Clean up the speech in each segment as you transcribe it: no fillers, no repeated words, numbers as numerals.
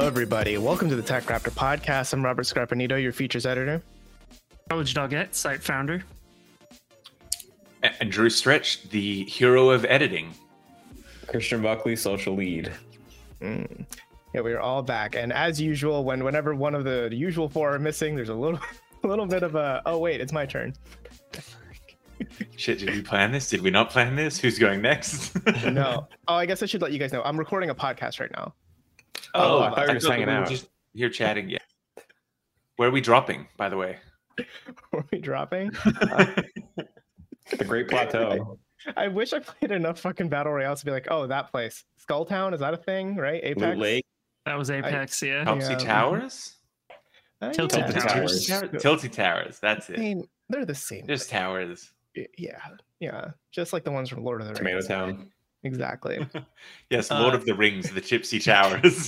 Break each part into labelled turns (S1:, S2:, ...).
S1: Hello, everybody. Welcome to the Tech Raptor podcast. I'm Robert Scarpanito, your features editor.
S2: College Doggett, site founder.
S3: And Drew Stretch, the hero of editing.
S4: Christian Buckley, social lead.
S1: Yeah, we are all back. And as usual, whenever one of the usual four are missing, there's a little bit of a, oh, wait, it's my turn.
S3: Shit, did we plan this? Did we not plan this? Who's going next?
S1: No. Oh, I guess I should let you guys know. I'm recording a podcast right now.
S4: I thought you were just hanging
S3: we were
S4: out.
S3: just here chatting. Yeah. Where are we dropping, by the way?
S1: Are we dropping?
S4: The Great Plateau.
S1: I wish I played enough fucking Battle Royale to be like, oh, that place. Skulltown, is that a thing, right? Apex?
S4: Loot Lake.
S2: That was Apex, yeah.
S3: Topsy Towers?
S2: Tilted
S1: yeah.
S4: Towers.
S3: Tilty Towers, that's
S1: I
S3: it.
S1: mean, they're the same.
S3: Just towers.
S1: Yeah. Just like the ones from Lord of the Rings.
S4: Tomato Town.
S1: Exactly.
S3: Yes, Lord of the Rings, the Gypsy Towers.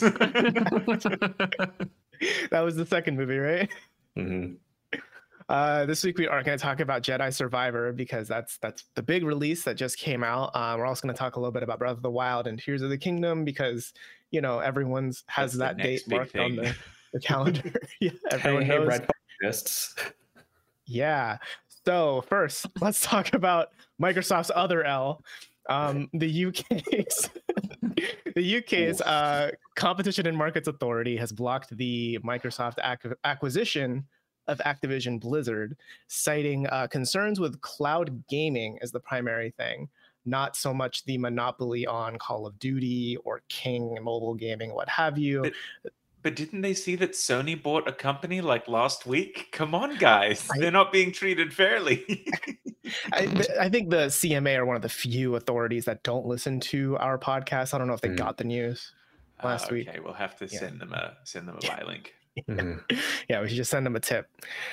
S1: That was the second movie, right?
S4: Mm-hmm.
S1: This week we are going to talk about Jedi Survivor because that's the big release that just came out. We're also going to talk a little bit about Breath of the Wild and Tears of the Kingdom because, you know, everyone's has
S3: That's
S1: that
S3: the
S1: date
S3: next big
S1: marked on
S3: thing.
S1: the calendar. Yeah, everyone
S4: Hey,
S1: knows.
S4: Red exists.
S1: Yeah. So first, let's talk about Microsoft's other L, the UK's the UK's Competition and Markets Authority has blocked the Microsoft acquisition of Activision Blizzard, citing concerns with cloud gaming as the primary thing, not so much the monopoly on Call of Duty or King mobile gaming, what have you.
S3: But didn't they see that Sony bought a company like last week? Come on, guys. They're not being treated fairly.
S1: I think the CMA are one of the few authorities that don't listen to our podcast. I don't know if they got the news last week.
S3: Okay, we'll have to send them a buy link.
S4: Mm-hmm.
S1: Yeah, we should just send them a tip.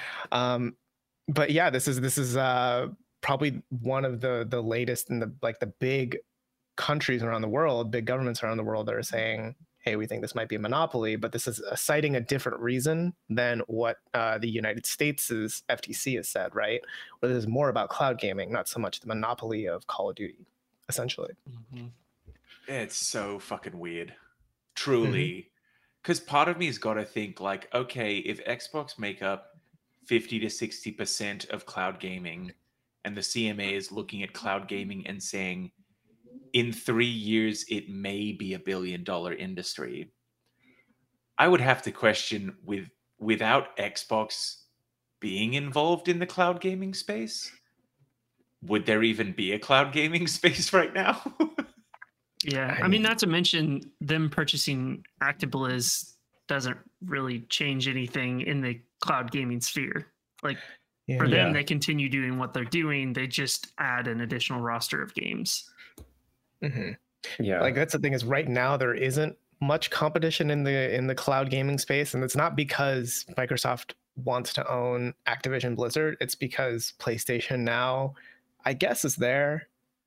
S1: But yeah, this is probably one of the latest in the big countries around the world, big governments around the world that are saying, hey, we think this might be a monopoly, but this is citing a different reason than what the United States' FTC has said, right? Where there's more about cloud gaming, not so much the monopoly of Call of Duty, essentially.
S3: Mm-hmm. It's so fucking weird. Truly. Because part of me has got to think like, okay, if Xbox make up 50 to 60% of cloud gaming and the CMA is looking at cloud gaming and saying, in 3 years, it may be $1 billion industry. I would have to question without Xbox being involved in the cloud gaming space, would there even be a cloud gaming space right now?
S2: Yeah, I mean, not to mention them purchasing ActiBliz doesn't really change anything in the cloud gaming sphere. Like, for them, they continue doing what they're doing. They just add an additional roster of games.
S1: Mm-hmm.
S4: Yeah.
S1: Like that's the thing is right now there isn't much competition in the cloud gaming space, and it's not because Microsoft wants to own Activision Blizzard. It's because PlayStation now, I guess, is there.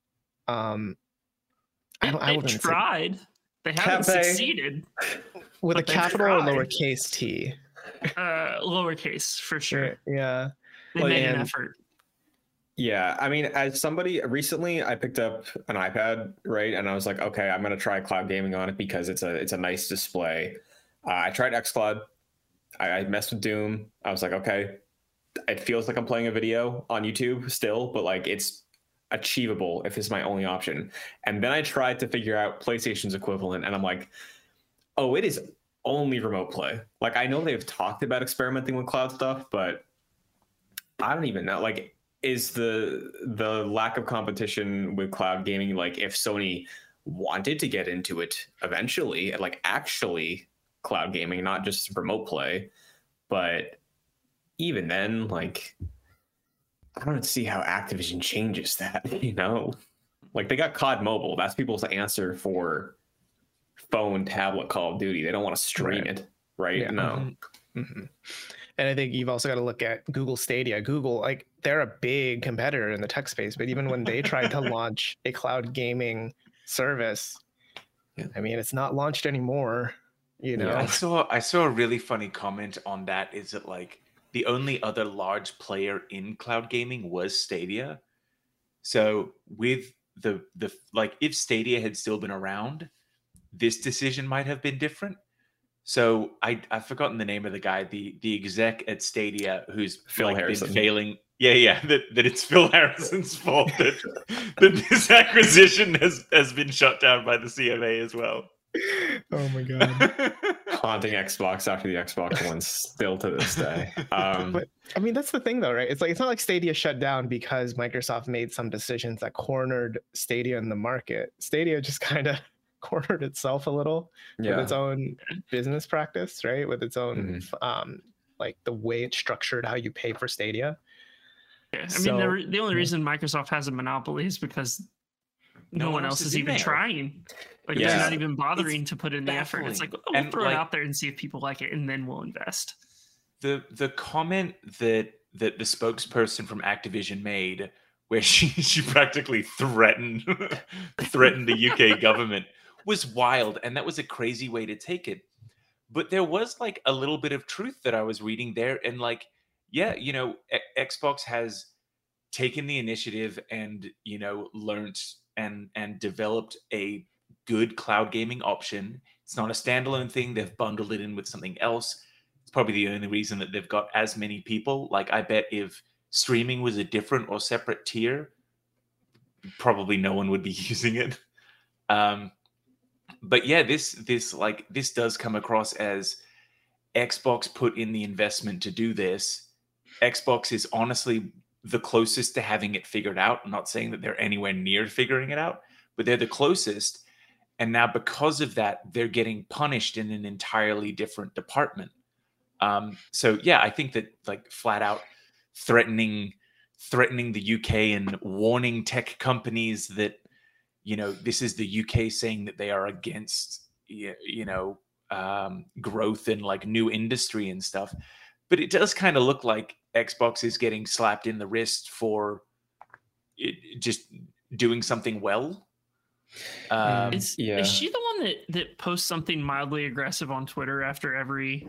S2: They've tried. They haven't succeeded.
S1: With a capital or
S2: tried.
S1: lowercase t?
S2: Lowercase, for sure.
S1: Yeah.
S2: They made an effort.
S4: Yeah, I mean, as somebody recently, I picked up an iPad, right? And I was like, okay, I'm gonna try cloud gaming on it because it's a nice display. I tried xCloud. I messed with Doom. I was like, okay, it feels like I'm playing a video on YouTube still, but like it's achievable if it's my only option. And then I tried to figure out PlayStation's equivalent, and I'm like, oh, it is only remote play. Like I know they've talked about experimenting with cloud stuff, but I don't even know. Like, is the lack of competition with cloud gaming, like if Sony wanted to get into it eventually, like actually cloud gaming, not just remote play, but even then, like I don't see how Activision changes that, you know? Like they got COD Mobile. That's people's answer for phone, tablet Call of Duty. They don't want to stream it, right?
S1: Yeah.
S4: No.
S1: Mm-hmm. And I think you've also got to look at Google Stadia. Google, like they're a big competitor in the tech space, but even when they tried to launch a cloud gaming service, I mean, it's not launched anymore. You know,
S3: I saw a really funny comment on that. Is that like the only other large player in cloud gaming was Stadia? So with the like, if Stadia had still been around, this decision might have been different. So I've forgotten the name of the guy, the exec at Stadia, who's
S4: Phil Harrison.
S3: been failing. Yeah, that it's Phil Harrison's fault that this acquisition has been shut down by the CMA as well.
S1: Oh my god.
S4: Haunting Xbox after the Xbox One still to this day.
S1: But I mean, that's the thing though, right? It's not like Stadia shut down because Microsoft made some decisions that cornered Stadia in the market. Stadia just kind of cornered itself a little with its own business practice, right? With its own like the way it's structured, how you pay for Stadia.
S2: Yeah, I mean, the only reason Microsoft has a monopoly is because no one else is even trying. Like, they're not even bothering to put in the effort. It's like, we'll throw it out there and see if people like it, and then we'll invest.
S3: The comment that the spokesperson from Activision made, where she practically threatened the UK government, was wild, and that was a crazy way to take it. But there was like a little bit of truth that I was reading there, and like, yeah, you know, Xbox has taken the initiative and, you know, learned and developed a good cloud gaming option. It's not a standalone thing. They've bundled it in with something else. It's probably the only reason that they've got as many people. Like, I bet if streaming was a different or separate tier, probably no one would be using it. But yeah, this does come across as Xbox put in the investment to do this. Xbox is honestly the closest to having it figured out. I'm not saying that they're anywhere near figuring it out, but they're the closest. And now because of that, they're getting punished in an entirely different department. So yeah, I think that like flat out threatening the UK and warning tech companies that, you know, this is the UK saying that they are against, you know, growth in like new industry and stuff. But it does kind of look like Xbox is getting slapped in the wrist for just doing something well.
S2: Is she the one that posts something mildly aggressive on Twitter after every?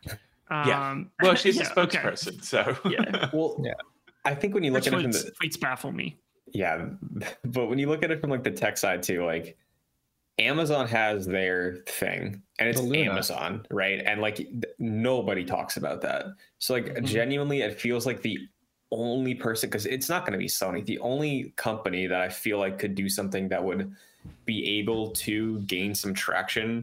S3: Well, she's a spokesperson, okay. So
S2: yeah.
S4: Well, yeah. I think when you look at it from the
S2: tweets baffle me.
S4: Yeah, but when you look at it from like the tech side too, like Amazon has their thing, and it's Amazon, right? And like nobody talks about that. So like genuinely, it feels like the only person, because it's not going to be Sony, the only company that I feel like could do something that would be able to gain some traction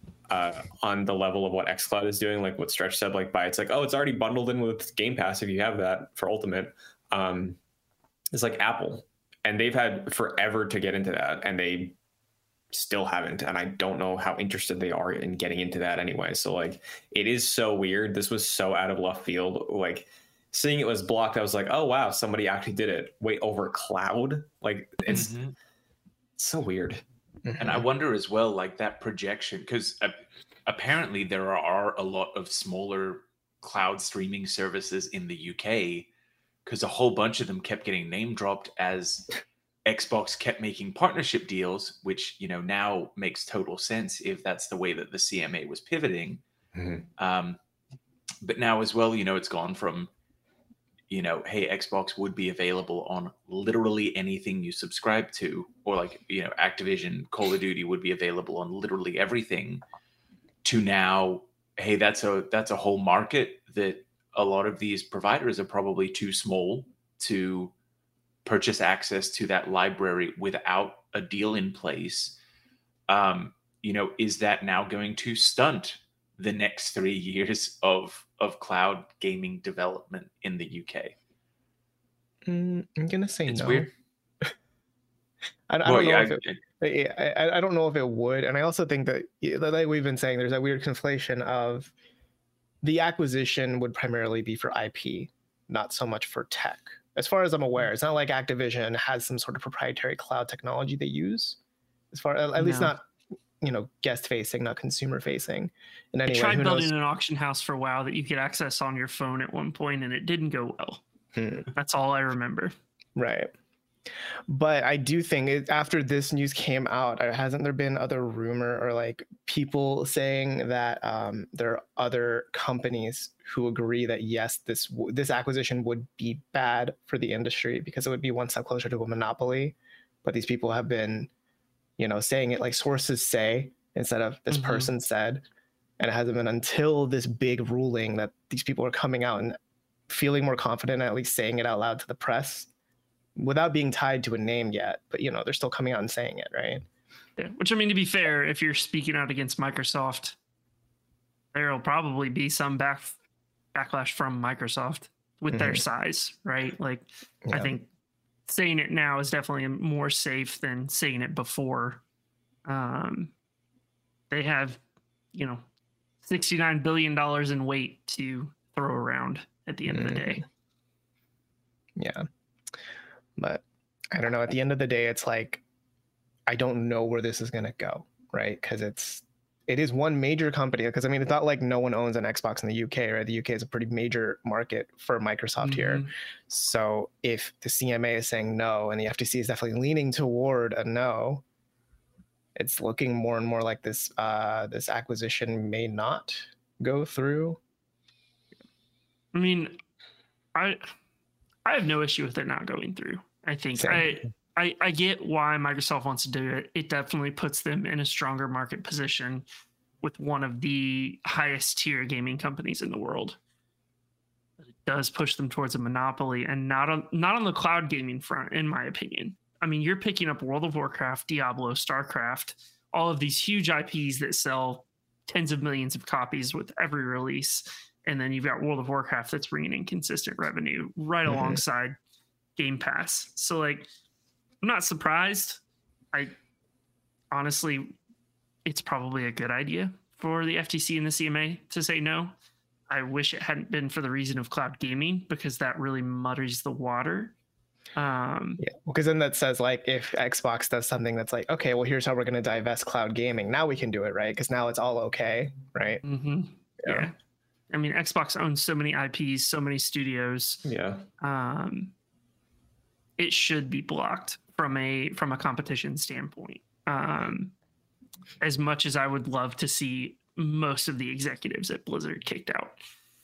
S4: on the level of what xCloud is doing, like what Stretch said, like it's like, oh, it's already bundled in with Game Pass if you have that for Ultimate. It's like Apple, and they've had forever to get into that, and they still haven't, and I don't know how interested they are in getting into that anyway. So like, it is so weird. This was so out of left field. Like, seeing it was blocked, I was like, oh wow, somebody actually did it. Wait, over cloud? Like, it's so weird.
S3: And I wonder as well, like that projection, because apparently there are a lot of smaller cloud streaming services in the UK, because a whole bunch of them kept getting name dropped as Xbox kept making partnership deals, which, you know, now makes total sense if that's the way that the CMA was pivoting. But now as well, you know, it's gone from, you know, hey, Xbox would be available on literally anything you subscribe to, or like, you know, Activision, Call of Duty would be available on literally everything, to now, hey, that's a whole market that a lot of these providers are probably too small to purchase access to that library without a deal in place. You know, is that now going to stunt the next 3 years of cloud gaming development in the UK?
S1: I'm gonna say
S3: it's
S1: no.
S3: Weird.
S1: I don't know if it would, and I also think that, like we've been saying, there's that weird conflation of the acquisition would primarily be for IP, not so much for tech. As far as I'm aware, it's not like Activision has some sort of proprietary cloud technology they use. As far at least not, you know, guest facing, not consumer facing. In any way,
S2: tried building an auction house for WoW that you could access on your phone at one point, and it didn't go well. That's all I remember.
S1: Right. But I do think after this news came out, hasn't there been other rumor or like people saying that there are other companies who agree that yes, this acquisition would be bad for the industry because it would be one step closer to a monopoly. But these people have been, you know, saying it like sources say instead of this person said. And it hasn't been until this big ruling that these people are coming out and feeling more confident, at least saying it out loud to the press without being tied to a name yet. But, you know, they're still coming out and saying it, right?
S2: Yeah. Which, I mean, to be fair, if you're speaking out against Microsoft, there'll probably be some backlash from Microsoft with their size, right? Like, I think saying it now is definitely more safe than saying it before. They have, you know, $69 billion in weight to throw around at the end of the day.
S1: Yeah. But I don't know. At the end of the day, it's like, I don't know where this is going to go, right? Because it is one major company. Because I mean, it's not like no one owns an Xbox in the UK, right? The UK is a pretty major market for Microsoft here. So if the CMA is saying no, and the FTC is definitely leaning toward a no, it's looking more and more like this this acquisition may not go through.
S2: I mean, I have no issue with it not going through. I think I get why Microsoft wants to do it. It definitely puts them in a stronger market position with one of the highest tier gaming companies in the world. But it does push them towards a monopoly, and not on the cloud gaming front, in my opinion. I mean, you're picking up World of Warcraft, Diablo, StarCraft, all of these huge IPs that sell tens of millions of copies with every release. And then you've got World of Warcraft that's bringing in consistent revenue right alongside Game Pass. So, like, I'm not surprised. I honestly, it's probably a good idea for the FTC and the CMA to say no. I wish it hadn't been for the reason of cloud gaming, because that really muddies the water.
S1: Because then that says, like, if Xbox does something that's like, okay, well, here's how we're going to divest cloud gaming, now we can do it, right? Because now it's all okay, right?
S2: Yeah. I mean, Xbox owns so many IPs, so many studios.
S4: Yeah.
S2: It should be blocked from a competition standpoint. As much as I would love to see most of the executives at Blizzard kicked out.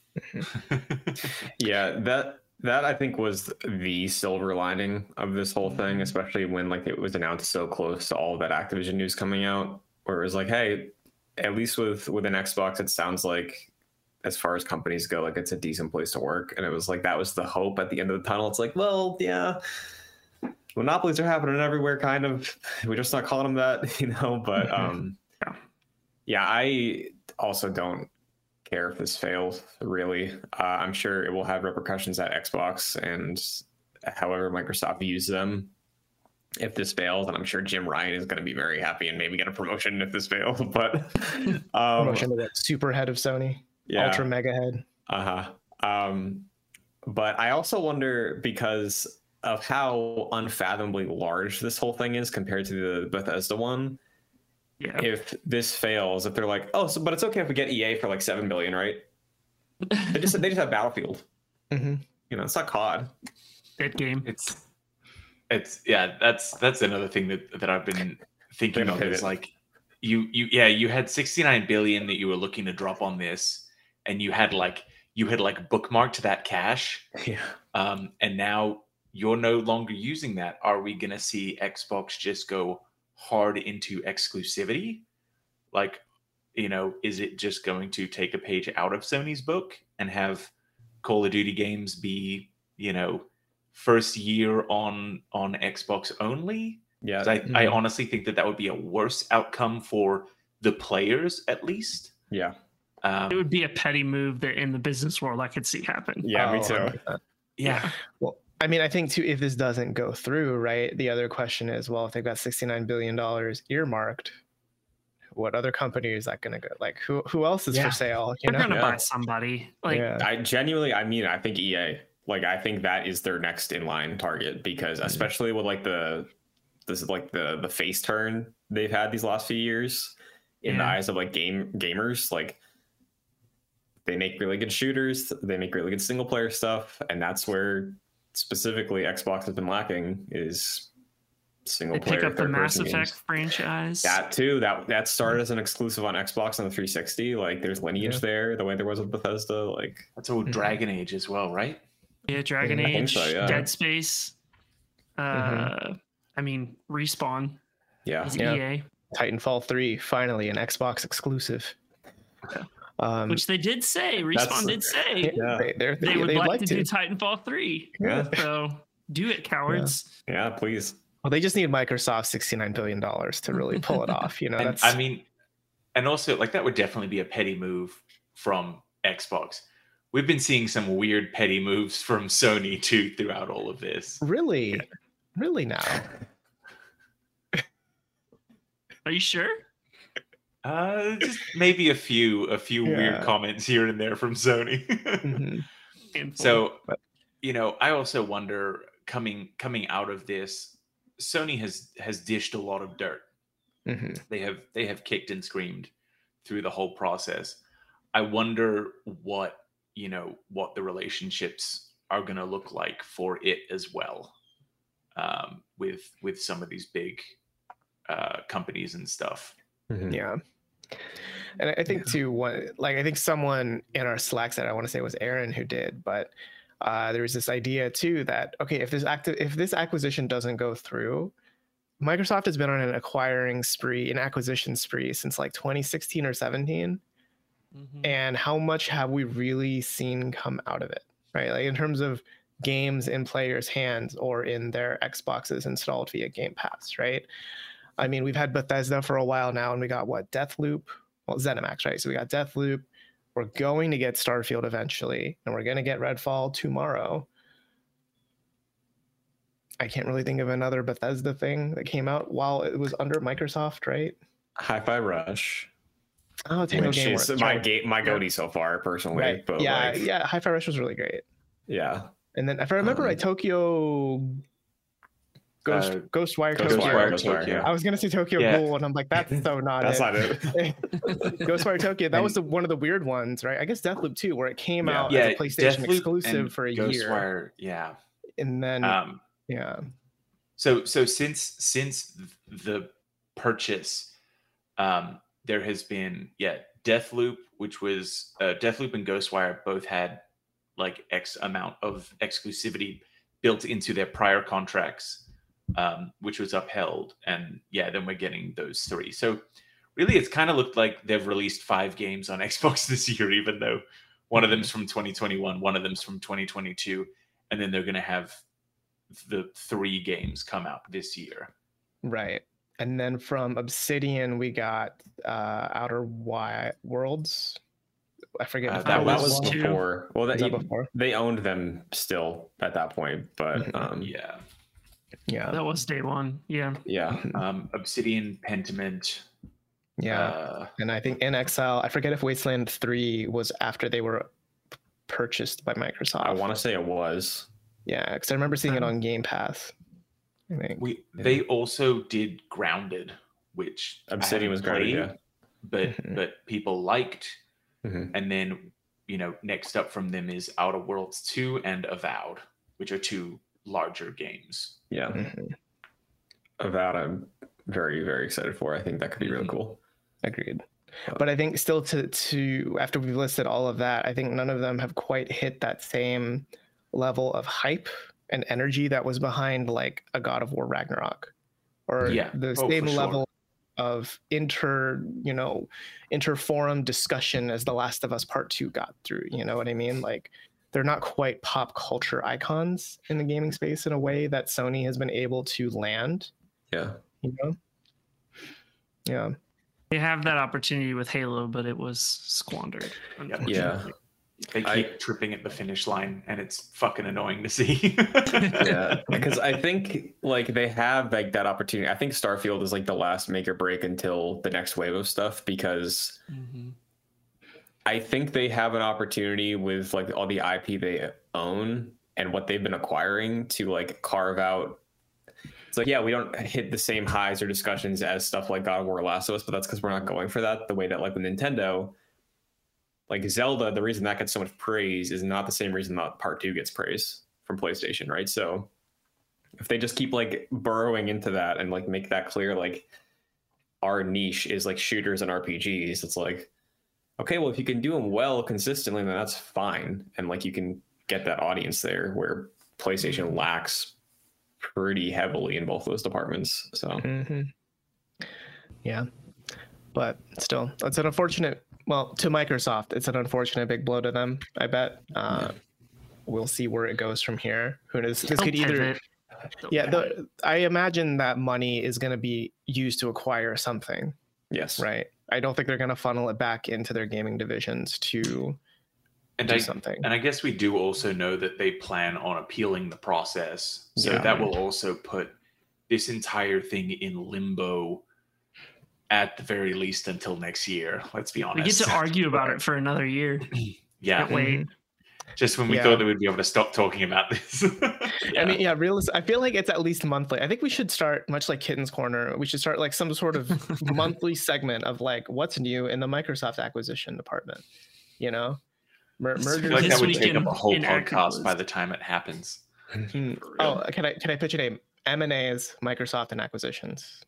S4: Yeah, that I think was the silver lining of this whole thing, especially when, like, it was announced so close to all of that Activision news coming out, where it was like, hey, at least with an Xbox, it sounds like, as far as companies go, like, it's a decent place to work. And it was like, that was the hope at the end of the tunnel. It's like, well, yeah, monopolies are happening everywhere, kind of. We're just not calling them that, you know. But yeah, I also don't care if this fails, really. I'm sure it will have repercussions at Xbox and however Microsoft views them if this fails. And I'm sure Jim Ryan is going to be very happy and maybe get a promotion if this fails. But
S1: promotion to that super head of Sony. Ultra mega head.
S4: But I also wonder, because of how unfathomably large this whole thing is compared to the Bethesda one, if this fails, if they're like, oh, but it's okay if we get EA for like $7 billion, right? they just have Battlefield. You know, it's not COD.
S2: That game.
S3: It's that's another thing that I've been thinking of, is like you had 69 billion that you were looking to drop on this, and you had bookmarked that cash. And now you're no longer using that. Are we going to see Xbox just go hard into exclusivity? Like, you know, is it just going to take a page out of Sony's book and have Call of Duty games be, you know, first year on Xbox only? Yeah. I honestly think that would be a worse outcome for the players, at least.
S4: Yeah.
S2: It would be a petty move that in the business world I could see happen.
S4: Yeah, me too.
S3: Yeah.
S1: Well, I mean, I think too, if this doesn't go through, right, the other question is, well, if they've got $69 billion earmarked, what other company is that going to go? Like, who else is for sale?
S2: They're going to buy somebody. Like,
S4: I think EA. Like, I think that is their next in line target, because especially with like the face turn they've had these last few years in the eyes of like gamers, like, they make really good shooters, they make really good single player stuff, and that's where specifically Xbox has been lacking, is single player.
S2: Pick up the Mass Effect
S4: games.
S2: franchise.
S4: That too. That started as an exclusive on Xbox on the 360. Like, there's lineage there, the way there was with Bethesda. Like,
S3: that's old Dragon Age as well, right?
S2: Yeah, Dragon Age, so, Dead Space. I mean, Respawn.
S4: Yeah.
S2: EA.
S1: Titanfall 3, finally an Xbox exclusive.
S2: Which they did say. Respawn did say they would like to do Titanfall 3.
S4: Yeah.
S2: So do it, cowards.
S4: Yeah, please.
S1: Well, they just need Microsoft $69 billion to really pull it off. You know,
S3: and, I mean, and also like that would definitely be a petty move from Xbox. We've been seeing some weird petty moves from Sony too throughout all of this.
S1: Really now.
S2: Are you sure?
S3: Just maybe a few weird comments here and there from Sony.
S1: Mm-hmm.
S3: So, you know, I also wonder coming out of this, Sony has dished a lot of dirt.
S1: Mm-hmm.
S3: They have kicked and screamed through the whole process. I wonder what the relationships are going to look like for it as well, with some of these big companies and stuff.
S4: Mm-hmm.
S1: Yeah. And I think too, I think someone in our Slack said, I want to say it was Aaron who did, but there was this idea too that, okay, if this acquisition doesn't go through, Microsoft has been on an acquisition spree since like 2016 or 17. Mm-hmm. And how much have we really seen come out of it, right? Like in terms of games in players' hands or in their Xboxes installed via Game Pass, right? I mean, we've had Bethesda for a while now, and we got Deathloop, ZeniMax, right? So we got Deathloop. We're going to get Starfield eventually, and we're going to get Redfall tomorrow. I can't really think of another Bethesda thing that came out while it was under Microsoft, right?
S4: Hi-Fi Rush.
S1: Oh, Tango Gameworks.
S4: My goatee so far, personally.
S1: Right.
S4: But
S1: yeah. Hi-Fi Rush was really great.
S4: Yeah.
S1: And then if I remember right, Ghostwire Tokyo. I was gonna say Tokyo Ghoul, and I'm like, that's so not
S4: that's
S1: it.
S4: not it.
S1: Ghostwire Tokyo. That was one of the weird ones, right? I guess Deathloop 2, where it came out as a PlayStation
S3: Deathloop
S1: exclusive for a year.
S3: Yeah.
S1: And then
S3: So since the purchase, there has been Deathloop, which was Deathloop and Ghostwire both had like X amount of exclusivity built into their prior contracts, which was upheld. And then we're getting those 3. So really it's kind of looked like they've released 5 games on Xbox this year, even though one of them's from 2021, one of them's from 2022, and then they're going to have the 3 games come out this year.
S1: Right. And then from Obsidian, we got Outer Worlds. I forget.
S4: That was before. Well,
S1: before?
S4: They owned them still at that point, but
S1: yeah,
S2: that was day one. Yeah.
S3: Obsidian, Pentiment.
S1: And I think inXile. I forget if Wasteland 3 was after they were purchased by Microsoft.
S4: I want to say it was.
S1: Yeah, because I remember seeing it on Game Pass. I think
S3: they also did Grounded, which
S4: Obsidian was Grounded,
S3: but people liked.
S4: Mm-hmm.
S3: And then, next up from them is Outer Worlds 2 and Avowed, which are 2 larger games.
S4: Yeah.
S1: Mm-hmm.
S4: Avowed, I'm very, very excited for. I think that could be really cool.
S1: Agreed. But I think still to after we've listed all of that, I think none of them have quite hit that same level of hype and energy that was behind like a God of War Ragnarok, or the same level of inter-forum discussion as The Last of Us Part 2 got through. You know what I mean? Like they're not quite pop culture icons in the gaming space in a way that Sony has been able to land.
S4: Yeah.
S1: Yeah.
S2: They have that opportunity with Halo, but it was squandered.
S4: Yeah.
S3: They keep tripping at the finish line, and it's fucking annoying to see.
S4: Yeah, because I think like they have like that opportunity. I think Starfield is like the last make or break until the next wave of stuff, because I think they have an opportunity with like all the IP they own and what they've been acquiring to like carve out. It's like, we don't hit the same highs or discussions as stuff like God of War, Last of Us, but that's because we're not going for that the way that like with Nintendo. Like Zelda, the reason that gets so much praise is not the same reason that Part 2 gets praise from PlayStation, right? So if they just keep like burrowing into that and like make that clear, like our niche is like shooters and RPGs, it's like, okay, well, if you can do them well consistently, then that's fine. And like you can get that audience there, where PlayStation lacks pretty heavily in both those departments. So
S1: yeah, but still, it's an unfortunate well, to Microsoft, it's an unfortunate big blow to them, I bet. We'll see where it goes from here. Who knows? This could either... I imagine that money is going to be used to acquire something.
S4: Yes.
S1: Right. I don't think they're going to funnel it back into their gaming divisions to do something.
S3: And I guess we do also know that they plan on appealing the process. So that will also put this entire thing in limbo at the very least until next year. Let's be honest.
S2: We get to argue about it for another year.
S3: Yeah.
S2: Can't wait.
S3: Just when we thought that we'd be able to stop talking about this.
S1: I mean, I feel like it's at least monthly. I think we should start, much like Kitten's Corner, we should start like some sort of monthly segment of like what's new in the Microsoft acquisition department. You know, merger.
S3: Like that would take up a whole podcast by the time it happens.
S1: Oh, can I pitch a name? M&A's Microsoft and acquisitions.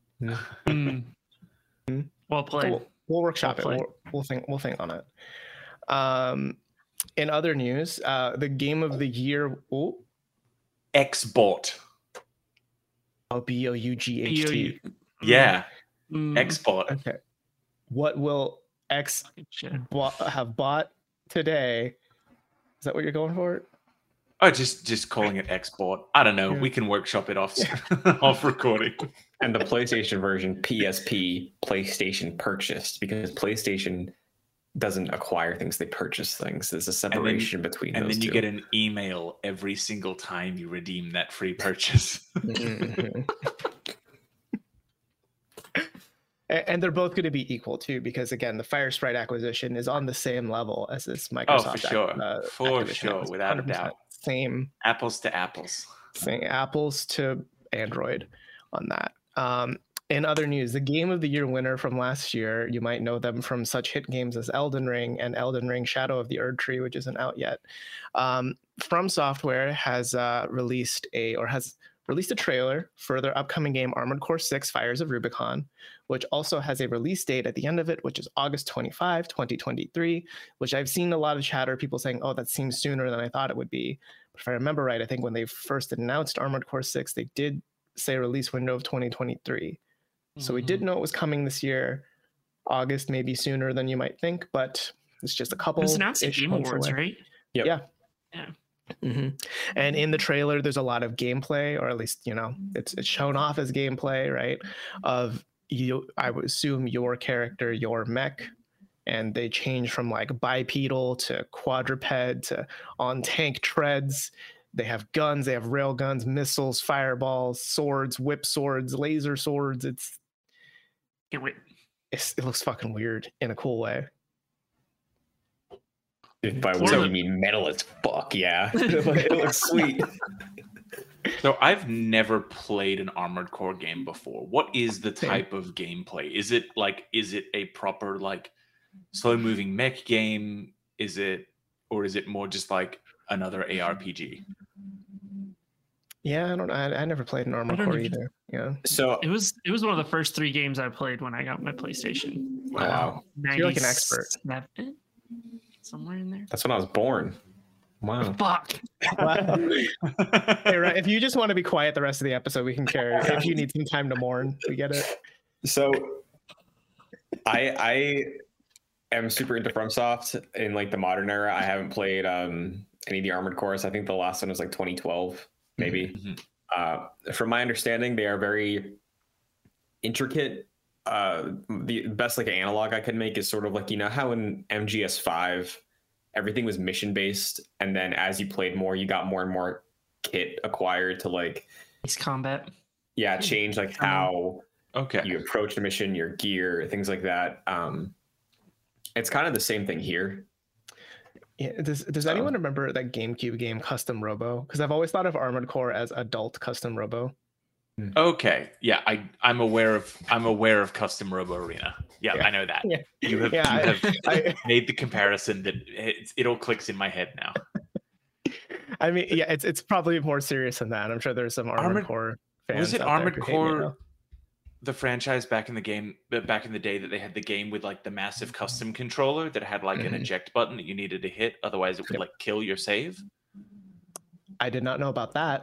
S2: Well played.
S1: We'll workshop it. We'll think on it. In other news, the game of the year.
S3: Xbot.
S1: BOUGHT.
S3: Yeah. Xbot.
S1: Okay. What will X have bought today? Is that what you're going for?
S3: Oh, just calling it Xbot. I don't know. Yeah. We can workshop it off recording.
S4: And the PlayStation version, PSP, PlayStation purchased, because PlayStation doesn't acquire things, they purchase things. There's a separation between those two.
S3: And then you get an email every single time you redeem that free purchase.
S1: And they're both going to be equal too, because again, the Fire Sprite acquisition is on the same level as this Microsoft.
S3: For sure, without a doubt.
S1: Same
S3: apples to apples.
S1: Same apples to Android on that. In other news, the Game of the Year winner from last year, you might know them from such hit games as Elden Ring and Elden Ring Shadow of the Erdtree, which isn't out yet. From Software has released a trailer for their upcoming game Armored Core 6 Fires of Rubicon, which also has a release date at the end of it, which is August 25, 2023, which I've seen a lot of chatter, people saying, oh, that seems sooner than I thought it would be. But if I remember right, I think when they first announced Armored Core 6, they did say release window of 2023. So we did know it was coming this year. August maybe sooner than you might think, but it's just a couple.
S2: It was announced at Game Awards, right?
S1: Yep. Yeah. Mm-hmm. And in the trailer, there's a lot of gameplay, or at least, it's shown off as gameplay, right? Of you, I would assume your character, your mech, and they change from like bipedal to quadruped to on tank treads. They have guns, they have rail guns, missiles, fireballs, swords, whip swords, laser swords.
S2: Can't wait.
S1: It looks fucking weird in a cool way.
S4: If by weird you mean metal as fuck, yeah. It looks sweet.
S3: So I've never played an Armored Core game before. What is the type of gameplay? Is it a proper like slow moving mech game? Is it more just like another ARPG?
S1: Yeah, I don't know. I never played an Armored Core either. Yeah.
S2: So it was one of the first 3 games I played when I got my PlayStation.
S1: Wow. You're like an expert.
S2: Somewhere in there.
S4: That's when I was born. Wow.
S2: Fuck.
S1: Wow. Hey, right. If you just want to be quiet the rest of the episode, we can carry it. If you need some time to mourn, we get it.
S4: So I am super into FromSoft in like the modern era. I haven't played any of the Armored Cores. I think the last one was like 2012, maybe. Mm-hmm. From my understanding, they are very intricate. The best like analog I can make is sort of like, how in MGS5 everything was mission based, and then as you played more, you got more and more kit acquired to like
S2: it's combat.
S4: Yeah, change like how you approach the mission, your gear, things like that. It's kind of the same thing here.
S1: Yeah, does anyone remember that GameCube game Custom Robo? Because I've always thought of Armored Core as adult Custom Robo.
S3: Okay, yeah, I'm aware of Custom Robo Arena. Yeah, I know that. Yeah. You have made the comparison that it all clicks in my head now.
S1: I mean, yeah, it's probably more serious than that. I'm sure there's some Armored Core fans.
S3: Was it Armored Core, the franchise back in the day that they had the game with like the massive custom controller that had like an eject button that you needed to hit, otherwise it would like kill your save?
S1: I did not know about that.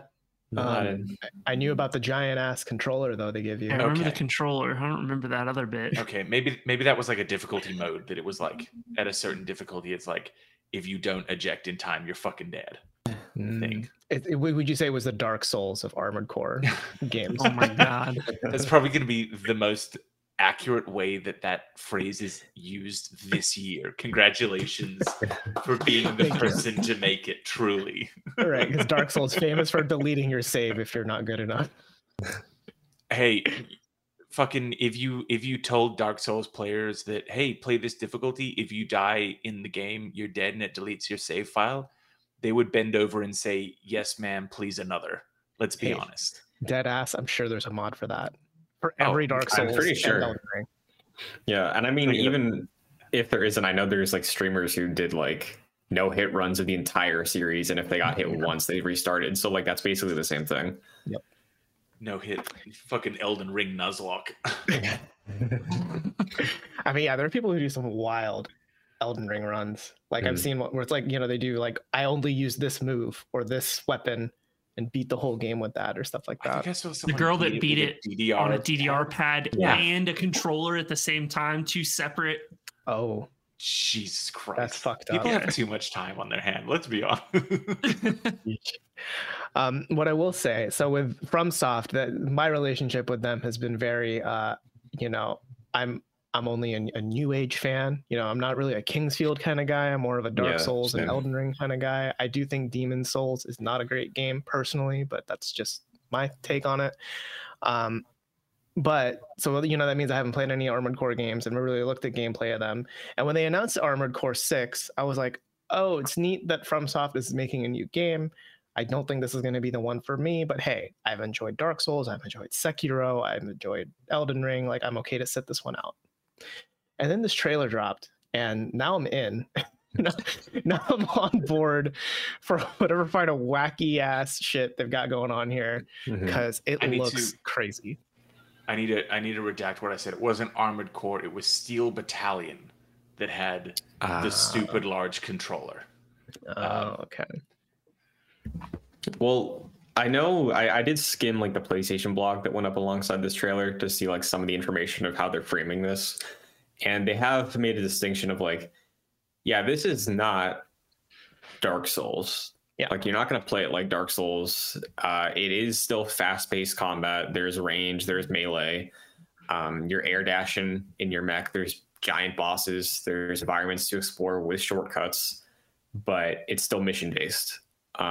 S1: I knew about the giant ass controller though they give you.
S2: I remember the controller. I don't remember that other bit.
S3: Okay, maybe that was like a difficulty mode that it was like at a certain difficulty. It's like if you don't eject in time, you're fucking dead. Thing.
S1: Would you say it was the Dark Souls of Armored Core games?
S2: Oh my god,
S3: that's probably going to be the most accurate way that phrase is used this year. Congratulations for being the person to make it. Truly,
S1: right? Because Dark Souls famous for deleting your save if you're not good enough.
S3: Hey, fucking if you told Dark Souls players that, hey, play this difficulty, if you die in the game, you're dead and it deletes your save file, they would bend over and say, yes, ma'am, please another. Let's be honest.
S1: Dead ass. I'm sure there's a mod for that. For every Dark Souls.
S4: I'm pretty sure. Yeah, and I mean, even if there isn't, I know there's like streamers who did like no hit runs of the entire series, and if they got hit once, they restarted. So like that's basically the same thing.
S1: Yep.
S3: No hit. Fucking Elden Ring Nuzlocke.
S1: I mean, yeah, there are people who do some wild Elden Ring runs. Like I've seen where it's like, they do like, I only use this move or this weapon and beat the whole game with that or stuff like that.
S3: I think I saw
S2: the girl that beat it
S3: DDR
S2: on a DDR pad and a controller at the same time, 2 separate.
S1: Oh,
S3: Jesus Christ.
S1: That's fucked up.
S3: People have too much time on their hand. Let's be honest.
S1: What I will say, so with FromSoft, that my relationship with them has been very, I'm only a New Age fan. I'm not really a Kingsfield kind of guy. I'm more of a Dark Souls and Elden Ring kind of guy. I do think Demon's Souls is not a great game personally, but that's just my take on it. But so, that means I haven't played any Armored Core games and really looked at gameplay of them. And when they announced Armored Core 6, I was like, oh, it's neat that FromSoft is making a new game. I don't think this is going to be the one for me, but hey, I've enjoyed Dark Souls. I've enjoyed Sekiro. I've enjoyed Elden Ring. Like, I'm okay to sit this one out. And then this trailer dropped, and now I'm in. now I'm on board for whatever kind of wacky ass shit they've got going on here, because it looks crazy.
S3: I need to redact what I said. It wasn't Armored Core. It was Steel Battalion that had the stupid large controller.
S1: Okay.
S4: Well, I know I did skim like the PlayStation blog that went up alongside this trailer to see like some of the information of how they're framing this. And they have made a distinction of like, yeah, this is not Dark Souls.
S1: Yeah.
S4: Like you're not going to play it like Dark Souls. It is still fast-paced combat. There's range, there's melee. You're air dashing in your mech. There's giant bosses. There's environments to explore with shortcuts, but it's still mission-based.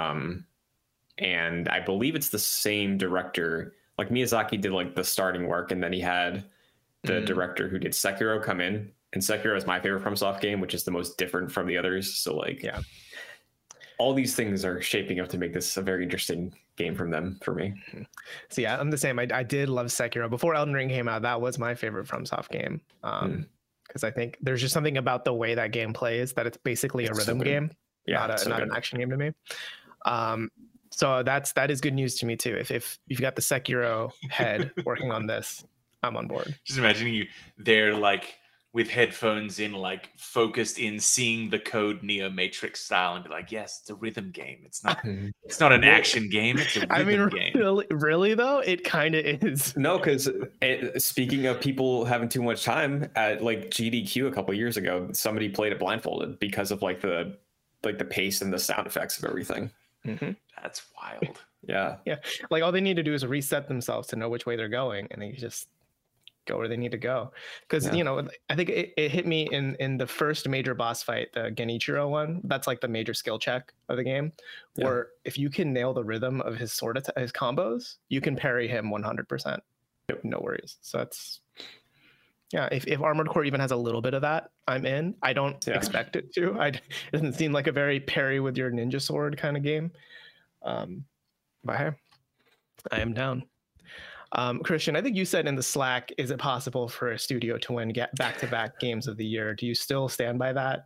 S4: And I believe it's the same director. Like Miyazaki did like the starting work, and then he had the director who did Sekiro come in. And Sekiro is my favorite FromSoft game, which is the most different from the others. So like, yeah, all these things are shaping up to make this a very interesting game from them for me.
S1: So yeah, I'm the same. I did love Sekiro. Before Elden Ring came out, that was my favorite FromSoft game. Because I think there's just something about the way that game plays that it's basically a rhythm game, not an action game to me. So that is good news to me too. If you've got the Sekiro head working on this, I'm on board.
S3: Just imagining you there, like with headphones in, like focused in, seeing the code Neo Matrix style, and be like, "Yes, it's a rhythm game. It's not an action game. It's a rhythm game."
S1: Really though, it kind of is.
S4: No, because speaking of people having too much time, at like GDQ a couple years ago, somebody played it blindfolded because of like the pace and the sound effects of everything.
S3: That's wild.
S1: Yeah. Like all they need to do is reset themselves to know which way they're going, and they just go where they need to go. Because I think it hit me in the first major boss fight, the Genichiro one. That's like the major skill check of the game, where if you can nail the rhythm of his his combos, you can parry him 100%. No worries. So that's if Armored Core even has a little bit of that, I'm in. I don't expect it to. It doesn't seem like a very parry with your ninja sword kind of game. But hey, I am down. Christian, I think you said in the Slack, is it possible for a studio to win back-to-back games of the year? Do you still stand by that?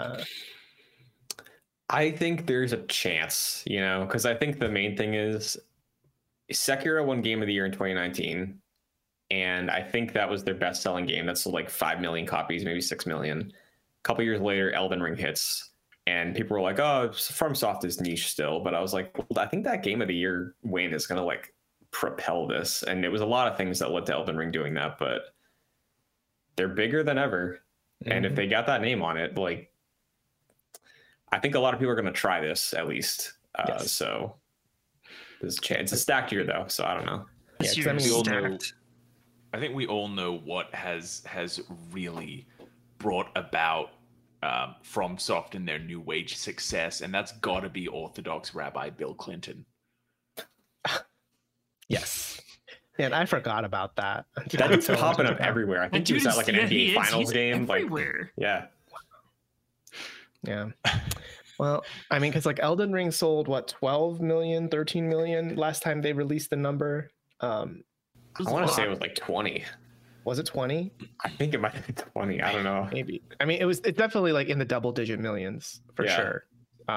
S4: I think there's a chance, because I think the main thing is Sekiro won Game of the Year in 2019. And I think that was their best-selling game. That sold like 5 million copies, maybe 6 million. A couple years later, Elden Ring hits. And people were like, "Oh, FromSoft is niche still," but I was like, well, I think that Game of the Year win is gonna like propel this, and it was a lot of things that led to Elden Ring doing that, but they're bigger than ever, and if they got that name on it, like, I think a lot of people are gonna try this at least. Yes. So there's a chance. It's a stacked year though, so I don't know.
S3: I think we all know what has really brought about FromSoft and their new wage success, and that's got to be Orthodox Rabbi Bill Clinton.
S1: Yes, and I forgot about that.
S4: That's popping up everywhere. I think he was at like an NBA Finals game.
S2: Everywhere.
S4: Like,
S1: yeah. Well, I mean, because like Elden Ring sold what 12 million, 13 million last time they released the number.
S4: I want to say it was like 20.
S1: Was it 20?
S4: I think it might be 20. I don't know.
S1: Maybe. I mean, it's definitely like in the double-digit millions for sure.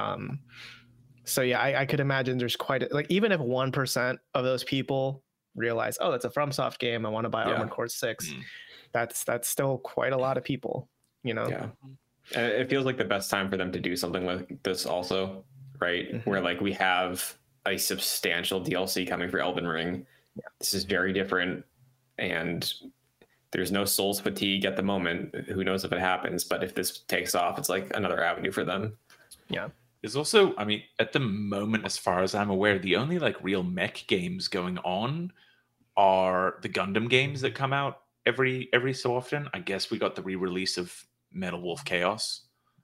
S1: So yeah, I could imagine there's quite like even if 1% of those people realize, oh, that's a FromSoft game, I want to buy Armored Core 6. That's still quite a lot of people, you know.
S4: Yeah. And it feels like the best time for them to do something like this also, right? Where like we have a substantial DLC coming for Elden Ring. Yeah. This is very different, and there's no Souls fatigue at the moment. Who knows if it happens, but if this takes off, it's like another avenue for them.
S1: Yeah.
S3: There's also, I mean, at the moment, as far as I'm aware, the only like real mech games going on are the Gundam games that come out every so often. I guess we got the re-release of Metal Wolf Chaos.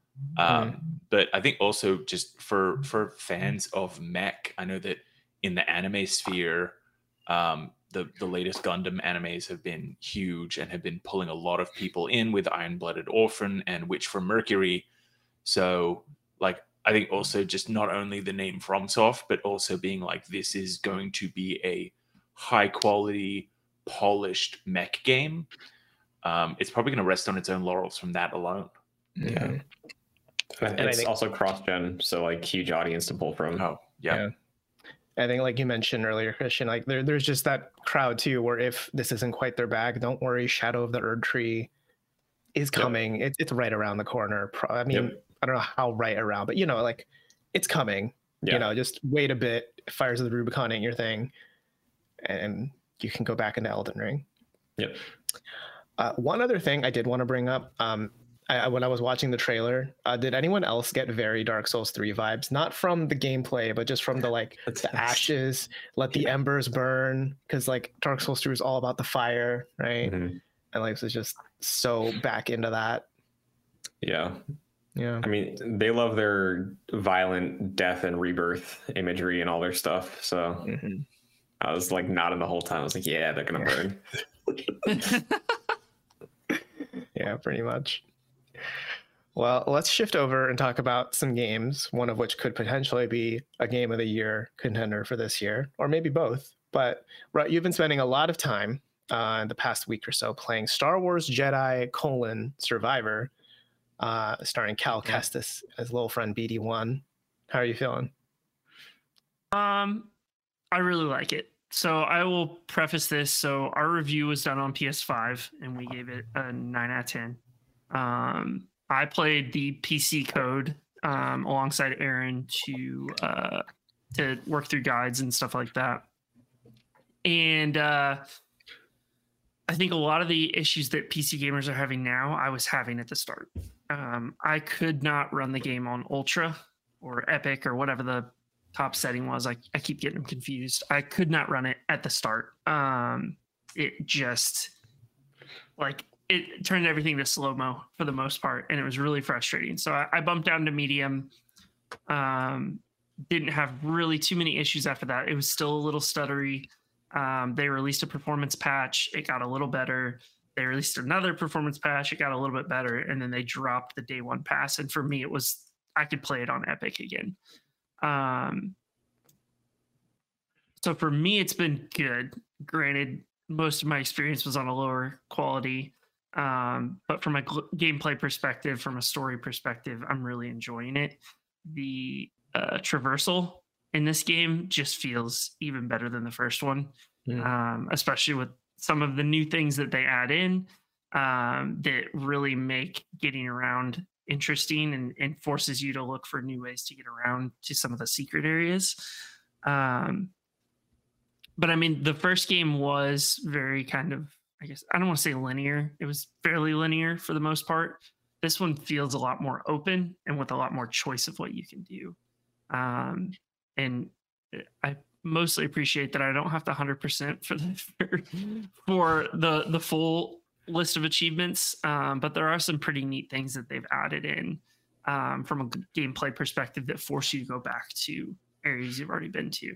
S3: But I think also just for fans of mech, I know that in the anime sphere, the latest Gundam animes have been huge and have been pulling a lot of people in with Iron-Blooded Orphan and Witch from Mercury. So like, I think also just not only the name FromSoft, but also being like, this is going to be a high quality, polished mech game. It's probably going to rest on its own laurels from that alone.
S4: Yeah. And it's also cross-gen, so like huge audience to pull from.
S3: Oh, yeah.
S1: I think like you mentioned earlier, Christian, like there's just that crowd too, where if this isn't quite their bag, don't worry, Shadow of the Erdtree is coming. It's right around the corner. I mean, I don't know how right around, but you know, like it's coming. You know, just wait a bit. Fires of the Rubicon ain't your thing, and you can go back into Elden Ring.
S4: Yep.
S1: One other thing I did want to bring up, when I was watching the trailer, did anyone else get very Dark Souls 3 vibes? Not from the gameplay, but just from the like the ashes, let the embers burn, because like Dark Souls 3 is all about the fire, right? And like it's just so back into that.
S4: Yeah.
S1: I
S4: mean, they love their violent death and rebirth imagery and all their stuff. So I was like nodding the whole time. I was like, yeah, they're gonna burn.
S1: Yeah, pretty much. Well, let's shift over and talk about some games, one of which could potentially be a Game of the Year contender for this year, or maybe both. But you've been spending a lot of time in the past week or so playing Star Wars Jedi: Survivor, starring Cal Kestis as little friend BD1. How are you feeling?
S2: I really like it. So I will preface this. So our review was done on PS5 and we gave it a 9 out of 10. I played the PC code alongside Aaron to work through guides and stuff like that. And I think a lot of the issues that PC gamers are having now, I was having at the start. I could not run the game on Ultra or Epic or whatever the top setting was. I keep getting them confused. I could not run it at the start. It just like it turned everything to slow-mo for the most part, and it was really frustrating. So I bumped down to medium. Didn't have really too many issues after that. It was still a little stuttery. They released a performance patch. It got a little better. They released another performance patch. It got a little bit better. And then they dropped the day one pass. And for me, it was, I could play it on Epic again. So for me, it's been good. Granted, most of my experience was on a lower quality. But from a gameplay perspective, from a story perspective, I'm really enjoying it. The traversal in this game just feels even better than the first one, especially with some of the new things that they add in that really make getting around interesting and forces you to look for new ways to get around to some of the secret areas. But I mean, the first game was very kind of, I guess, I don't want to say linear. It was fairly linear for the most part. This one feels a lot more open and with a lot more choice of what you can do. And I mostly appreciate that I don't have to 100% for the full list of achievements. But there are some pretty neat things that they've added in from a gameplay perspective that force you to go back to areas you've already been to.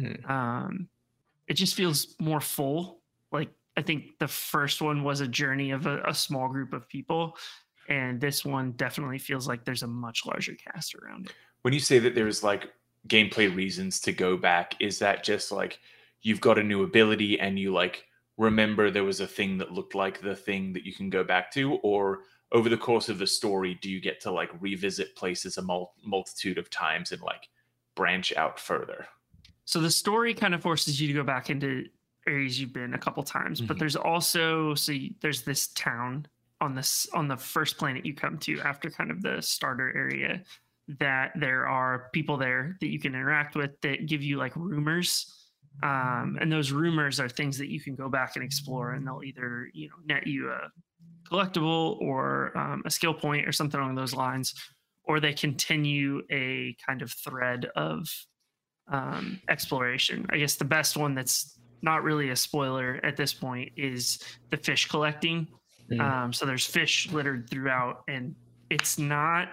S2: It just feels more full. Like, I think the first one was a journey of a small group of people, and this one definitely feels like there's a much larger cast around it.
S3: When you say that there's like gameplay reasons to go back, is that just like you've got a new ability and you like remember there was a thing that looked like the thing that you can go back to, or over the course of the story do you get to like revisit places a multitude of times and like branch out further?
S2: So the story kind of forces you to go back into areas you've been a couple times, but there's also, there's this town on the first planet you come to after kind of the starter area, that there are people there that you can interact with that give you like rumors. And those rumors are things that you can go back and explore, and they'll either, net you a collectible or a skill point or something along those lines, or they continue a kind of thread of exploration. I guess the best one that's not really a spoiler at this point is the fish collecting. So there's fish littered throughout, and it's not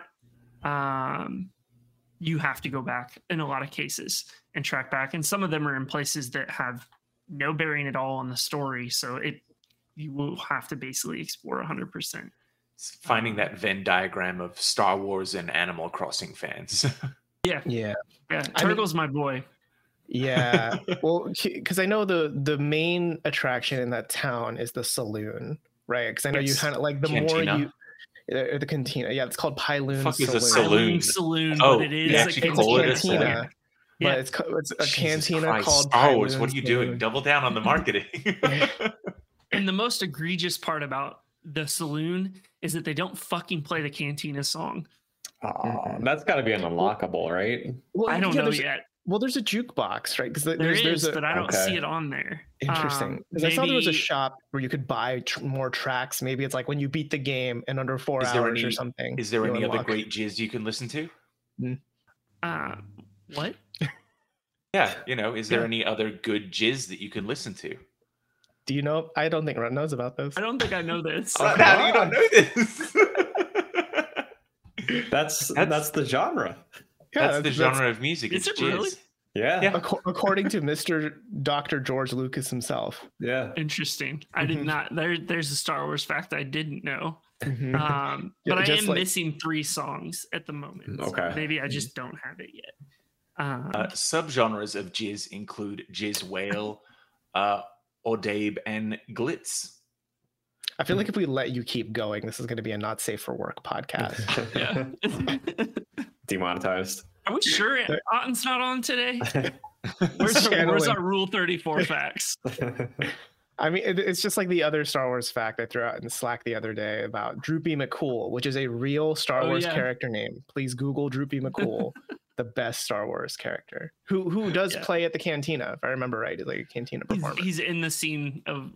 S2: you have to go back in a lot of cases and track back, and some of them are in places that have no bearing at all on the story, so you will have to basically explore 100%.
S3: It's finding that Venn diagram of Star Wars and Animal Crossing fans.
S2: Yeah. Turtle's my boy.
S1: Yeah. Well, because I know the main attraction in that town is the saloon, right? Because I know you kind of like the
S3: Cantina.
S1: More you the cantina. Yeah, it's called Pyloon.
S3: Fuck
S1: Saloon.
S3: is a saloon?
S2: Saloon,
S3: Oh,
S2: but it is
S3: they actually
S2: a
S3: call it a
S2: cantina.
S3: saloon.
S1: But
S2: Yeah.
S1: it's a
S3: Jesus
S1: cantina
S3: Christ,
S1: called
S3: Star Wars.
S1: Pyloon
S3: What are you
S1: Saloon.
S3: doing? Double down on the marketing.
S2: And the most egregious part about the saloon is that they don't fucking play the cantina song.
S4: Oh, that's got to be an unlockable, right?
S1: Well,
S2: I don't know yet.
S1: Well, there's a jukebox, right? Because
S2: There's but I don't see it on there.
S1: Interesting. Because I saw there was a shop where you could buy more tracks. Maybe it's like when you beat the game in under 4 hours or something.
S3: Is there any other great jizz you can listen to?
S2: What?
S3: Yeah, is there any other good jizz that you can listen to?
S1: Do you know? I don't think Ron knows about this.
S2: I don't think I know this.
S3: How do you not know this?
S4: That's the genre.
S1: Yeah,
S3: that's the genre of music.
S2: Is
S3: It's
S2: it
S3: jizz.
S2: really?
S4: Yeah.
S1: According to Mr. Dr. George Lucas himself.
S4: Yeah.
S2: Interesting. I did not. There's a Star Wars fact I didn't know.
S1: Mhm.
S2: But I am missing 3 songs at the moment. So
S4: Okay.
S2: maybe I just don't have it yet.
S3: Subgenres of jizz include jizz whale, audabe, and glitz.
S1: I feel like if we let you keep going, this is going to be a not safe for work podcast.
S2: Yeah.
S4: Demonetized.
S2: Are we sure Otten's not on today? Where's our Rule 34 facts?
S1: I mean, it's just like the other Star Wars fact I threw out in Slack the other day about Droopy McCool, which is a real Star Wars character name. Please Google Droopy McCool, the best Star Wars character, who does play at the cantina, if I remember right. He's like a cantina performer.
S2: He's in the scene of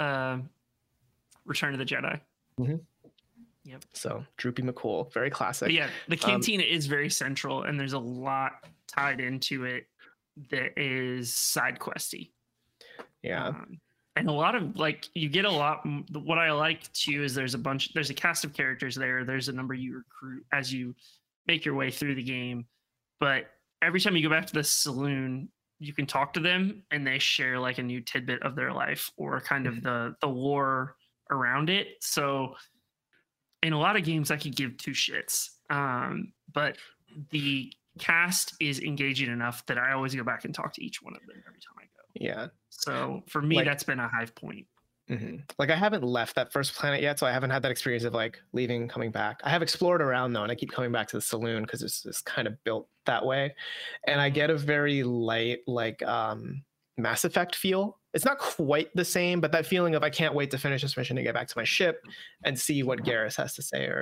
S2: Return of the Jedi.
S1: Mm-hmm.
S2: Yep.
S1: So Droopy McCool, very classic.
S2: But yeah, the cantina is very central, and there's a lot tied into it that is side questy.
S1: Yeah.
S2: And a lot of you get a lot. What I like too is there's a cast of characters there. There's a number you recruit as you make your way through the game. But every time you go back to the saloon, you can talk to them, and they share like a new tidbit of their life or kind of the lore around it. So in a lot of games, I could give 2 shits. But the cast is engaging enough that I always go back and talk to each one of them every time I go.
S1: Yeah.
S2: So for me, that's been a hive point.
S1: Mm-hmm. Like I haven't left that first planet yet, so I haven't had that experience of like leaving, coming back. I have explored around though, and I keep coming back to the saloon because it's kind of built that way, and I get a very light Mass Effect feel. It's not quite the same, but that feeling of I can't wait to finish this mission to get back to my ship and see what Garrus has to say or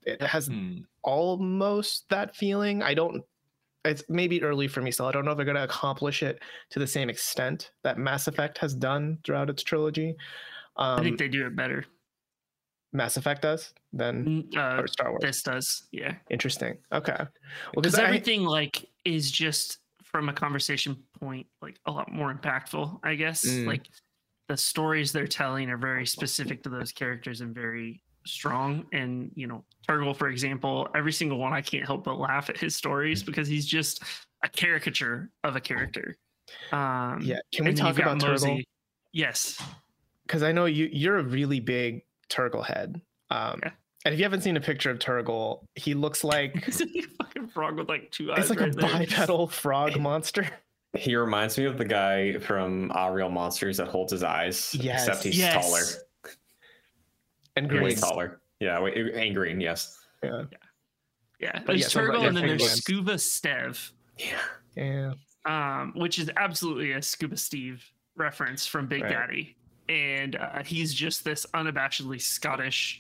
S1: it has almost that feeling. It's maybe early for me still. I don't know if they're going to accomplish it to the same extent that Mass Effect has done throughout its trilogy.
S2: I think they do it better.
S1: Mass Effect does than or Star Wars.
S2: This does, yeah.
S1: Interesting. Okay. Well,
S2: because everything like is just from a conversation point like a lot more impactful, I guess. Like the stories they're telling are very specific to those characters and very strong. And you know, Turgle, for example, every single one I can't help but laugh at his stories because he's just a caricature of a character.
S1: Yeah. Can we talk about Turgle?
S2: Yes.
S1: Because I know you're a really big Turgle head. And if you haven't seen a picture of Turgle, he looks like
S2: a fucking frog with like two eyes.
S1: It's like a bipedal frog monster.
S4: He reminds me of the guy from Real Monsters that holds his eyes.
S1: Yes.
S4: Except he's taller.
S1: And green.
S4: Way taller. Yeah, and green, yes.
S2: Yeah. There's Turgle and then there's Scuba Stev.
S1: Yeah.
S2: Which is absolutely a Scuba Steve reference from Big Daddy. And he's just this unabashedly Scottish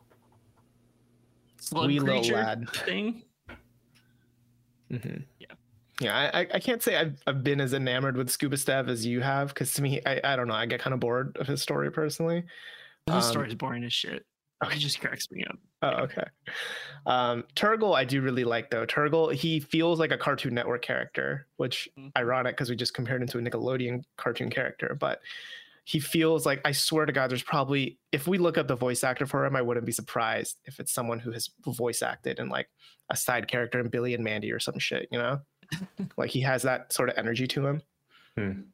S2: slug creature lad thing.
S1: Yeah, I can't say I've been as enamored with Scuba Stev as you have, because to me, I don't know, I get kind of bored of his story personally.
S2: His story's boring as shit. It just cracks me up.
S1: Oh, okay. Turgle, I do really like though. Turgle, he feels like a Cartoon Network character, which ironic because we just compared him to a Nickelodeon cartoon character, but he feels like, I swear to God, there's probably, if we look up the voice actor for him, I wouldn't be surprised if it's someone who has voice acted in like a side character in Billy and Mandy or some shit, you know? Like he has that sort of energy to him.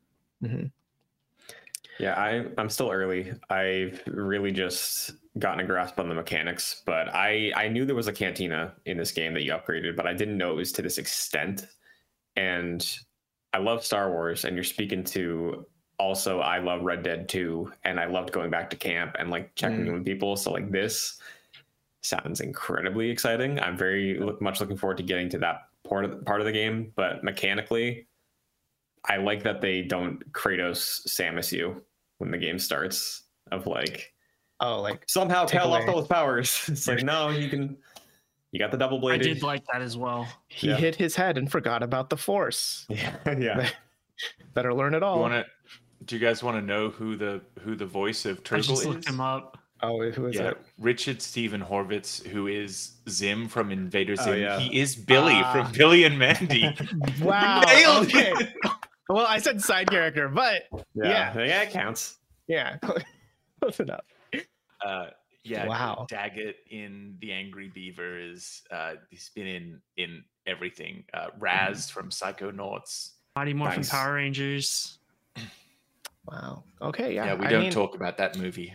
S4: Yeah, I'm still early. I've really just gotten a grasp on the mechanics, but I knew there was a cantina in this game that you upgraded, but I didn't know it was to this extent. And I love Star Wars, and you're speaking to also, I love Red Dead 2, and I loved going back to camp and like checking in with people. So like this sounds incredibly exciting. I'm very much looking forward to getting to that part of the game. But mechanically, I like that they don't Kratos Samus you when the game starts. Of like, somehow Cal lost all his powers. It's like, no, you got the double bladed.
S2: I did like that as well.
S1: He hit his head and forgot about the Force.
S4: Yeah.
S1: Better learn it all.
S3: Do you guys want to know who the voice of Turgle is?
S2: I just looked him up.
S1: Oh, who is it?
S3: Richard Stephen Horvitz, who is Zim from Invader Zim. He is Billy from Billy and Mandy.
S1: Wow.
S3: Nailed it.
S1: Well, I said side character, but yeah,
S4: it counts.
S1: Yeah, close enough.
S3: Wow. Daggett in The Angry Beaver is he's been in everything. Raz from Psychonauts.
S2: Mighty Morphin Power Rangers.
S1: Wow. Okay. Yeah.
S3: We don't talk about that movie.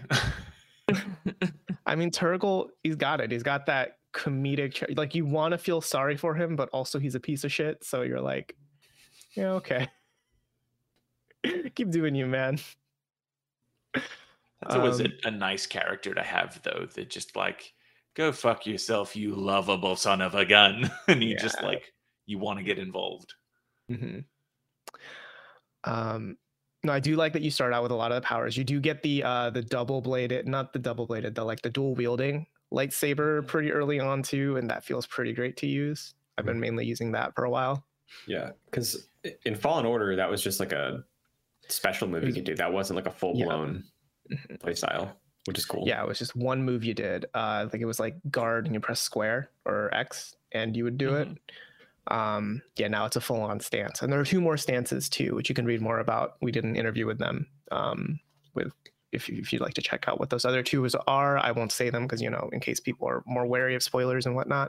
S1: I mean, Turgle, he's got it. He's got that comedic, like you want to feel sorry for him, but also he's a piece of shit. So you're like, yeah, okay. Keep doing you, man.
S3: That's always a nice character to have, though. That just like, go fuck yourself, you lovable son of a gun, and you just like, you want to get involved.
S1: No, I do like that you start out with a lot of the powers. You do get the double bladed, not the double bladed, the dual wielding lightsaber pretty early on too, and that feels pretty great to use. I've been mainly using that for a while.
S4: Yeah, because in Fallen Order, that was just like a special move you could do. That wasn't like a full blown play style, which is cool.
S1: Yeah, it was just one move you did. I think it was like guard and you press square or X and you would do it. Now it's a full-on stance, and there are 2 more stances too, which you can read more about. We did an interview with them. If you'd like to check out what those other 2 are, I won't say them because in case people are more wary of spoilers and whatnot.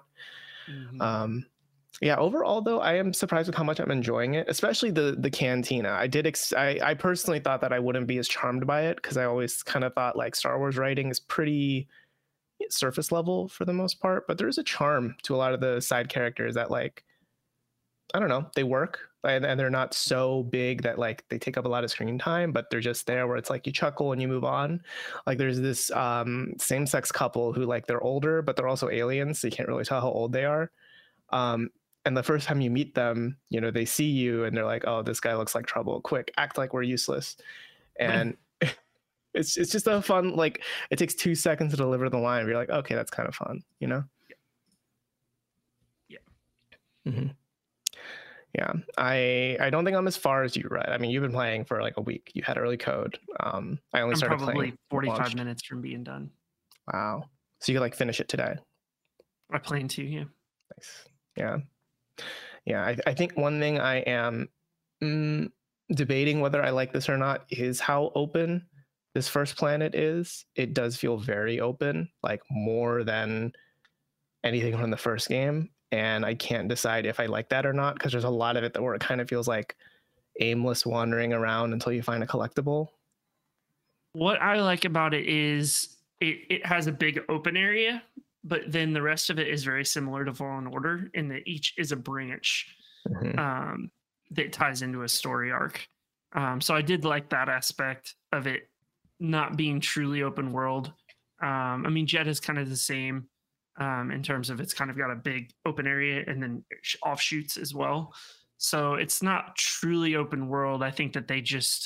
S1: Overall though, I am surprised with how much I'm enjoying it, especially the cantina. I personally thought that I wouldn't be as charmed by it because I always kind of thought like Star Wars writing is pretty surface level for the most part, but there's a charm to a lot of the side characters that like, I don't know, they work and they're not so big that like they take up a lot of screen time, but they're just there where it's like you chuckle and you move on. Like there's this same-sex couple who like they're older, but they're also aliens, so you can't really tell how old they are. And the first time you meet them, they see you and they're like, oh, this guy looks like trouble. Quick, act like we're useless. And it's just a fun, like it takes 2 seconds to deliver the line. You're like, okay, that's kind of fun, Mm-hmm. Yeah, I don't think I'm as far as you, right? I mean, you've been playing for like a week. You had early code. I only started
S2: probably
S1: playing
S2: 45 minutes from being done.
S1: Wow. So you could like finish it today.
S2: I plan to, yeah.
S1: Nice. Yeah. Yeah. I think one thing I am debating whether I like this or not is how open this first planet is. It does feel very open, like more than anything from the first game. And I can't decide if I like that or not, because there's a lot of it where it kind of feels like aimless wandering around until you find a collectible.
S2: What I like about it is it has a big open area, but then the rest of it is very similar to Fallen Order in that each is a branch that ties into a story arc. So I did like that aspect of it not being truly open world. I mean, Jet is kind of the same in terms of it's kind of got a big open area and then offshoots as well. So it's not truly open world. I think that they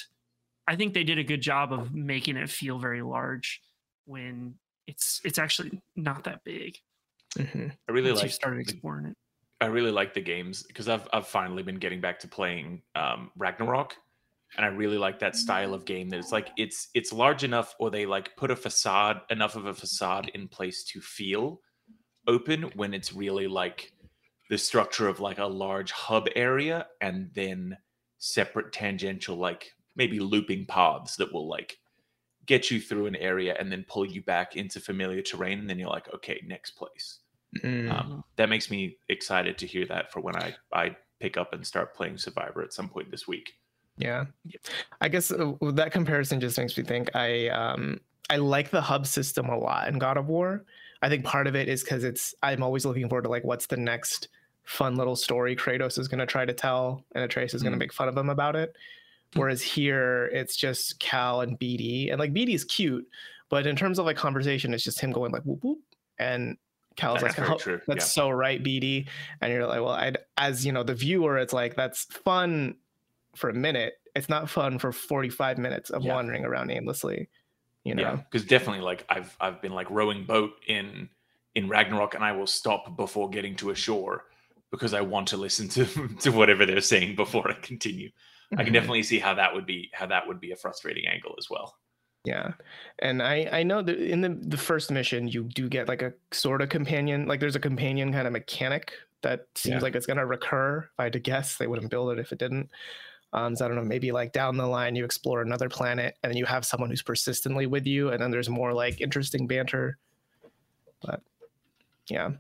S2: did a good job of making it feel very large when it's actually not that big.
S3: I really like
S2: started exploring it.
S3: I really like the games because I've finally been getting back to playing Ragnarok, and I really like that style of game that it's like it's large enough, or they like put enough of a facade in place to feel open when it's really like the structure of like a large hub area and then separate tangential like maybe looping paths that will like get you through an area and then pull you back into familiar terrain, and then you're like, okay, next place. That makes me excited to hear that for when I pick up and start playing Survivor at some point this week.
S1: Yeah, I guess that comparison just makes me think I like the hub system a lot in God of War. I think part of it is because I'm always looking forward to like what's the next fun little story Kratos is going to try to tell, and Atreus is going to make fun of him about it. Whereas here it's just Cal and BD, and like BD is cute, but in terms of like conversation, it's just him going like whoop whoop, and Cal's like, oh, that's so right, BD, and you're like, well, as you know, the viewer, it's like that's fun for a minute. It's not fun for 45 minutes of wandering around aimlessly. You know,
S3: because definitely like I've been like rowing boat in Ragnarok, and I will stop before getting to a shore because I want to listen to whatever they're saying before I continue. I can definitely see how that would be a frustrating angle as well.
S1: Yeah, and I know that in the first mission you do get like a sort of companion, like there's a companion kind of mechanic that seems like it's gonna recur. If I had to guess, they wouldn't build it if it didn't. So I don't know, maybe like down the line you explore another planet and then you have someone who's persistently with you, and then there's more like interesting banter. But yeah.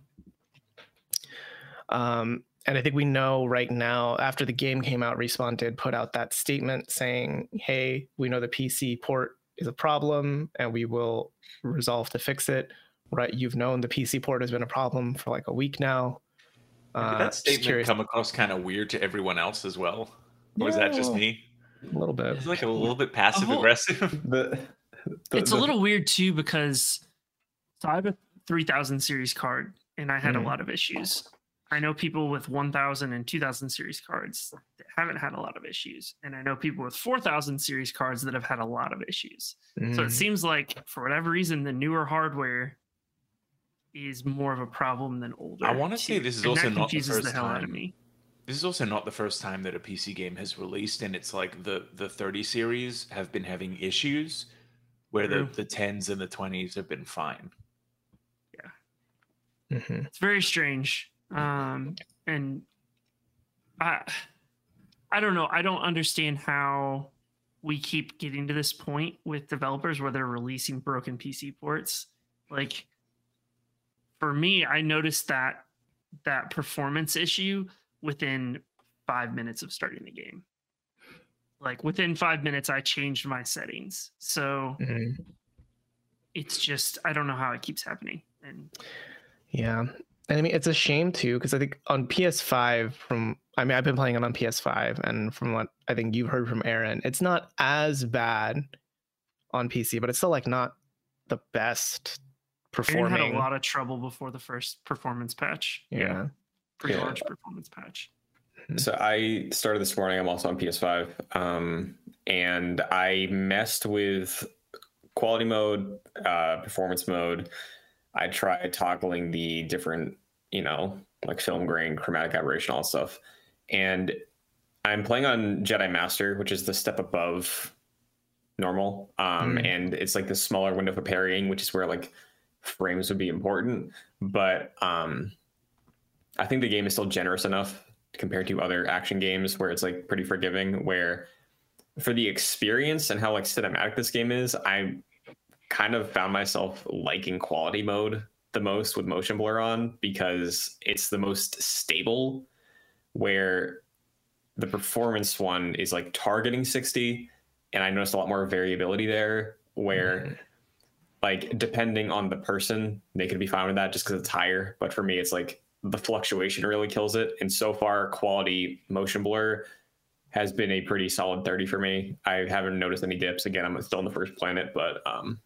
S1: And I think we know right now, after the game came out, Respawn did put out that statement saying, hey, we know the PC port is a problem and we will resolve to fix it. Right? You've known the PC port has been a problem for like a week now.
S3: Did that statement come across kind of weird to everyone else as well? Or was that just me?
S1: A little bit.
S3: It's like a little bit passive aggressive.
S2: It's a little weird too, because I have a 3000 series card and I had a lot of issues. I know people with 1000 and 2000 series cards that haven't had a lot of issues. And I know people with 4000 series cards that have had a lot of issues. So it seems like for whatever reason, the newer hardware is more of a problem than older.
S3: I want to say this is also not the first
S2: the hell out of me.
S3: This is also not the first time that a PC game has released, and it's like the 30 series have been having issues where the 10s and the 20s have been fine.
S2: Yeah. It's very strange. And I don't know. I don't understand how we keep getting to this point with developers where they're releasing broken PC ports. Like for me, I noticed that performance issue within 5 minutes of starting the game. Like within 5 minutes, I changed my settings. So it's just, I don't know how it keeps happening. And
S1: yeah. And I mean, it's a shame too, because I think on PS5 I've been playing it on PS5, and from what I think you've heard from Aaron, it's not as bad on PC, but it's still like not the best performing.
S2: Aaron had a lot of trouble before the first performance patch.
S1: Yeah.
S2: Pretty large performance patch.
S4: So I started this morning. I'm also on PS5, and I messed with quality mode, performance mode. I tried toggling the different, like film grain, chromatic aberration, all that stuff. And I'm playing on Jedi Master, which is the step above normal. And it's like the smaller window for parrying, which is where like frames would be important. But I think the game is still generous enough compared to other action games where it's like pretty forgiving, where for the experience and how like cinematic this game is, I kind of found myself liking quality mode the most with motion blur on, because it's the most stable, where the performance one is like targeting 60, and I noticed a lot more variability there, where like depending on the person, they could be fine with that just because it's higher. But for me, it's like the fluctuation really kills it. And so far, quality motion blur has been a pretty solid 30 for me. I haven't noticed any dips. Again, I'm still on the first planet, but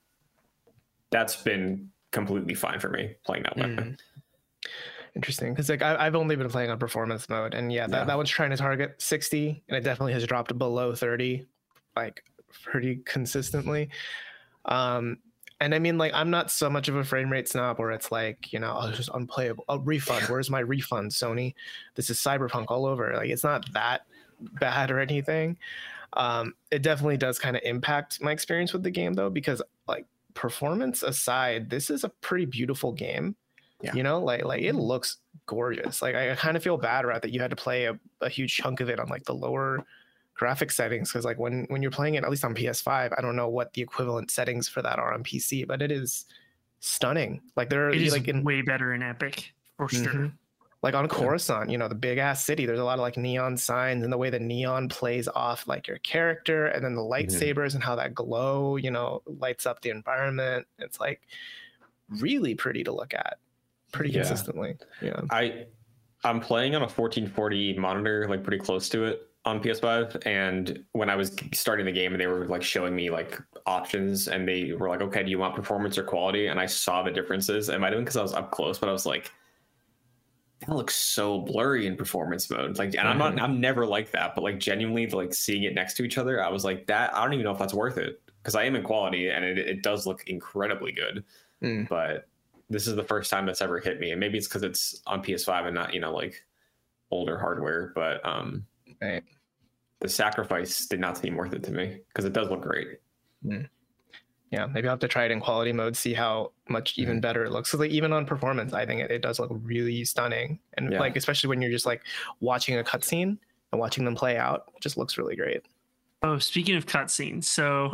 S4: that's been completely fine for me playing that way.
S1: Interesting, because like I've only been playing on performance mode, and that one's trying to target 60, and it definitely has dropped below 30 like pretty consistently. And I mean, like, I'm not so much of a frame rate snob where it's like, you know, oh, it's just unplayable. A refund. Where's my refund, Sony? This is Cyberpunk all over. Like, it's not that bad or anything. It definitely does kind of impact my experience with the game, though, because like performance aside, this is a pretty beautiful game. Yeah. You know, like it looks gorgeous. Like I kind of feel bad about that you had to play a huge chunk of it on like the lower graphic settings, because like when you're playing it, at least on PS5, I don't know what the equivalent settings for that are on PC, but it is stunning. Like
S2: it is like way better in Epic for sure.
S1: Like on Coruscant, you know, the big ass city, there's a lot of like neon signs, and the way the neon plays off like your character, and then the lightsabers and how that glow, you know, lights up the environment. It's like really pretty to look at pretty consistently. Yeah.
S4: I'm playing on a 1440 monitor, like pretty close to it on PS5, and when I was starting the game and they were like showing me like options, and they were like, okay, do you want performance or quality? And I saw the differences. It might have been because I was up close, but I was like, that looks so blurry in performance mode. Like, and I'm never like that, but like genuinely like seeing it next to each other, I was like, that I don't even know if that's worth it, because I am in quality and it does look incredibly good. But this is the first time that's ever hit me, and maybe it's because it's on PS5 and not, you know, like older hardware, but
S1: right.
S4: The sacrifice did not seem worth it to me, because it does look great.
S1: Yeah, maybe I'll have to try it in quality mode, see how much even better it looks. So like even on performance, I think it does look really stunning. And like, especially when you're just like watching a cutscene and watching them play out, it just looks really great.
S2: Oh, speaking of cutscenes, so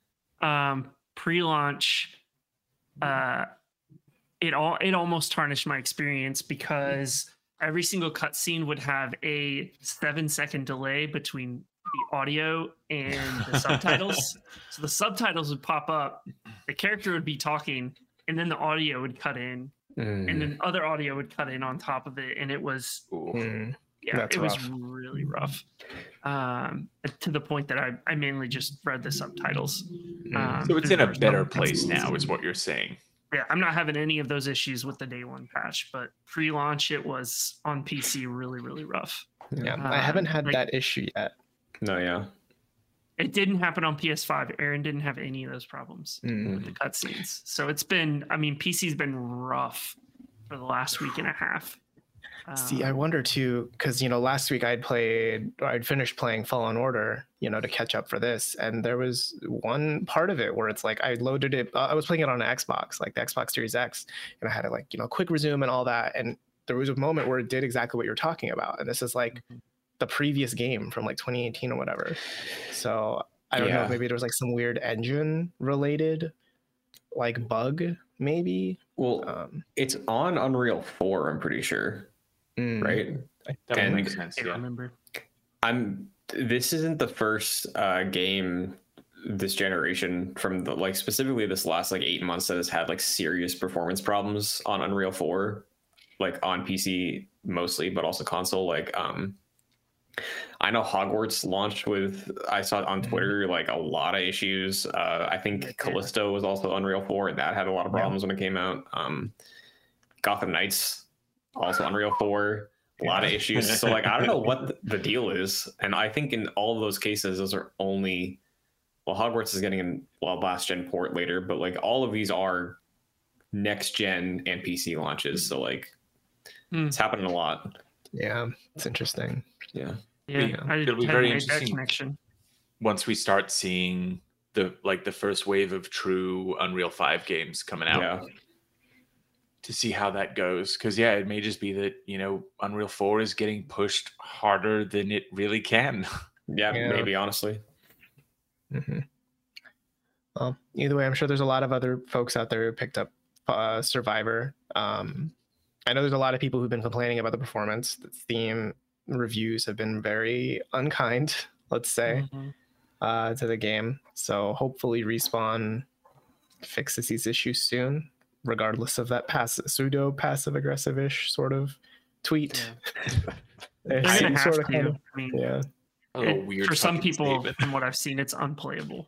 S2: pre-launch, it almost tarnished my experience, because every single cutscene would have a 7-second delay between the audio and the subtitles. So the subtitles would pop up, the character would be talking, and then the audio would cut in, and then other audio would cut in on top of it, and it was it was really rough. To the point that I mainly just read the subtitles.
S3: So it's in a better place now, is what you're saying.
S2: Yeah, I'm not having any of those issues with the day one patch, but pre-launch it was on PC really, really rough.
S1: Yeah, I haven't had that issue yet.
S4: No, yeah.
S2: It didn't happen on PS5. Aaron didn't have any of those problems with the cutscenes. So it's been, I mean, PC's been rough for the last week and a half.
S1: See, I wonder too, because, you know, last week I'd finished playing Fallen Order, you know, to catch up for this. And there was one part of it where it's like, I loaded it, I was playing it on an Xbox, like the Xbox Series X, and I had to like, you know, quick resume and all that. And there was a moment where it did exactly what you're talking about. And this is like the previous game from like 2018 or whatever. So I don't know, maybe there was like some weird engine related like bug, maybe.
S4: Well, it's on Unreal 4, I'm pretty sure. Right,
S3: that makes sense.
S2: I remember.
S4: This isn't the first game this generation from the like specifically this last like 8 months that has had like serious performance problems on Unreal 4, like on PC mostly, but also console. Like I know Hogwarts launched with, I saw on Twitter like a lot of issues. I think Callisto was also Unreal 4, and that had a lot of problems when it came out. Gotham Knights also Unreal 4, a lot of issues. So like I don't know what the deal is, and I think in all of those cases, those are only, well, Hogwarts is getting a last gen port later, but like all of these are next gen and PC launches. So like It's happening a lot.
S1: Yeah, it's interesting.
S4: Yeah.
S3: It'll be very interesting once we start seeing the first wave of true Unreal 5 games coming out to see how that goes. Because it may just be that Unreal 4 is getting pushed harder than it really can.
S4: Yeah, maybe, honestly.
S1: Well, either way, I'm sure there's a lot of other folks out there who picked up Survivor. I know there's a lot of people who've been complaining about the performance. The Steam reviews have been very unkind, let's say, to the game. So hopefully Respawn fixes these issues soon, regardless of that pseudo passive aggressive-ish sort of tweet.
S2: They're gonna have to. I mean,
S3: weird
S2: for some people,
S3: statement.
S2: from what I've seen, it's unplayable.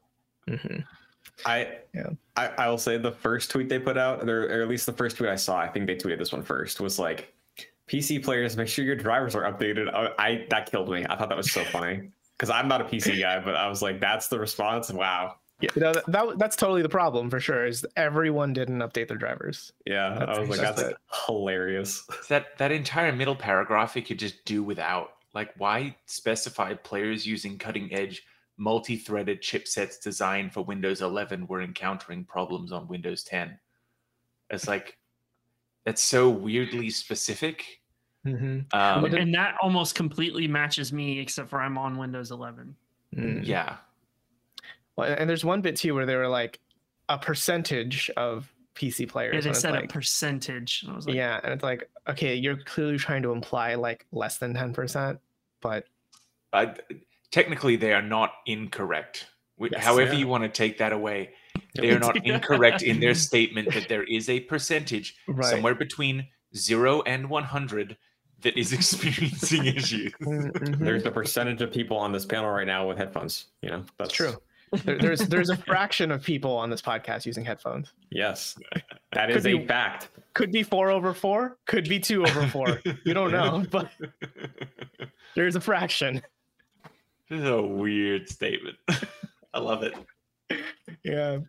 S4: I will say the first tweet they put out, or at least the first tweet I saw, I think they tweeted this one first, was like, PC players, make sure your drivers are updated. That killed me. I thought that was so funny because I'm not a PC guy, but I was like, that's the response. Wow.
S1: Yeah, that's totally the problem for sure. Is everyone didn't update their drivers.
S4: Yeah, I was like, that's hilarious.
S3: That entire middle paragraph you could just do without. Like, why specify players using cutting edge multi-threaded chipsets designed for Windows 11 were encountering problems on Windows 10? It's like, that's so weirdly specific.
S2: And that almost completely matches me, except for I'm on Windows 11.
S3: Yeah.
S1: Well, and there's one bit too where they were like a percentage of PC players.
S2: Yeah, they said a percentage. And I was like,
S1: yeah, and it's like, okay, you're clearly trying to imply like less than 10%, but
S3: technically they are not incorrect. However you want to take that away, they are not incorrect in their statement that there is a percentage somewhere between 0 and 100 that is experiencing issues.
S4: There's a percentage of people on this panel right now with headphones. That's true.
S1: There's a fraction of people on this podcast using headphones.
S4: Yes, that is a fact.
S1: Could be 4/4, could be 2/4. You don't know, but there's a fraction.
S3: This is a weird statement. I love it.
S1: Yeah.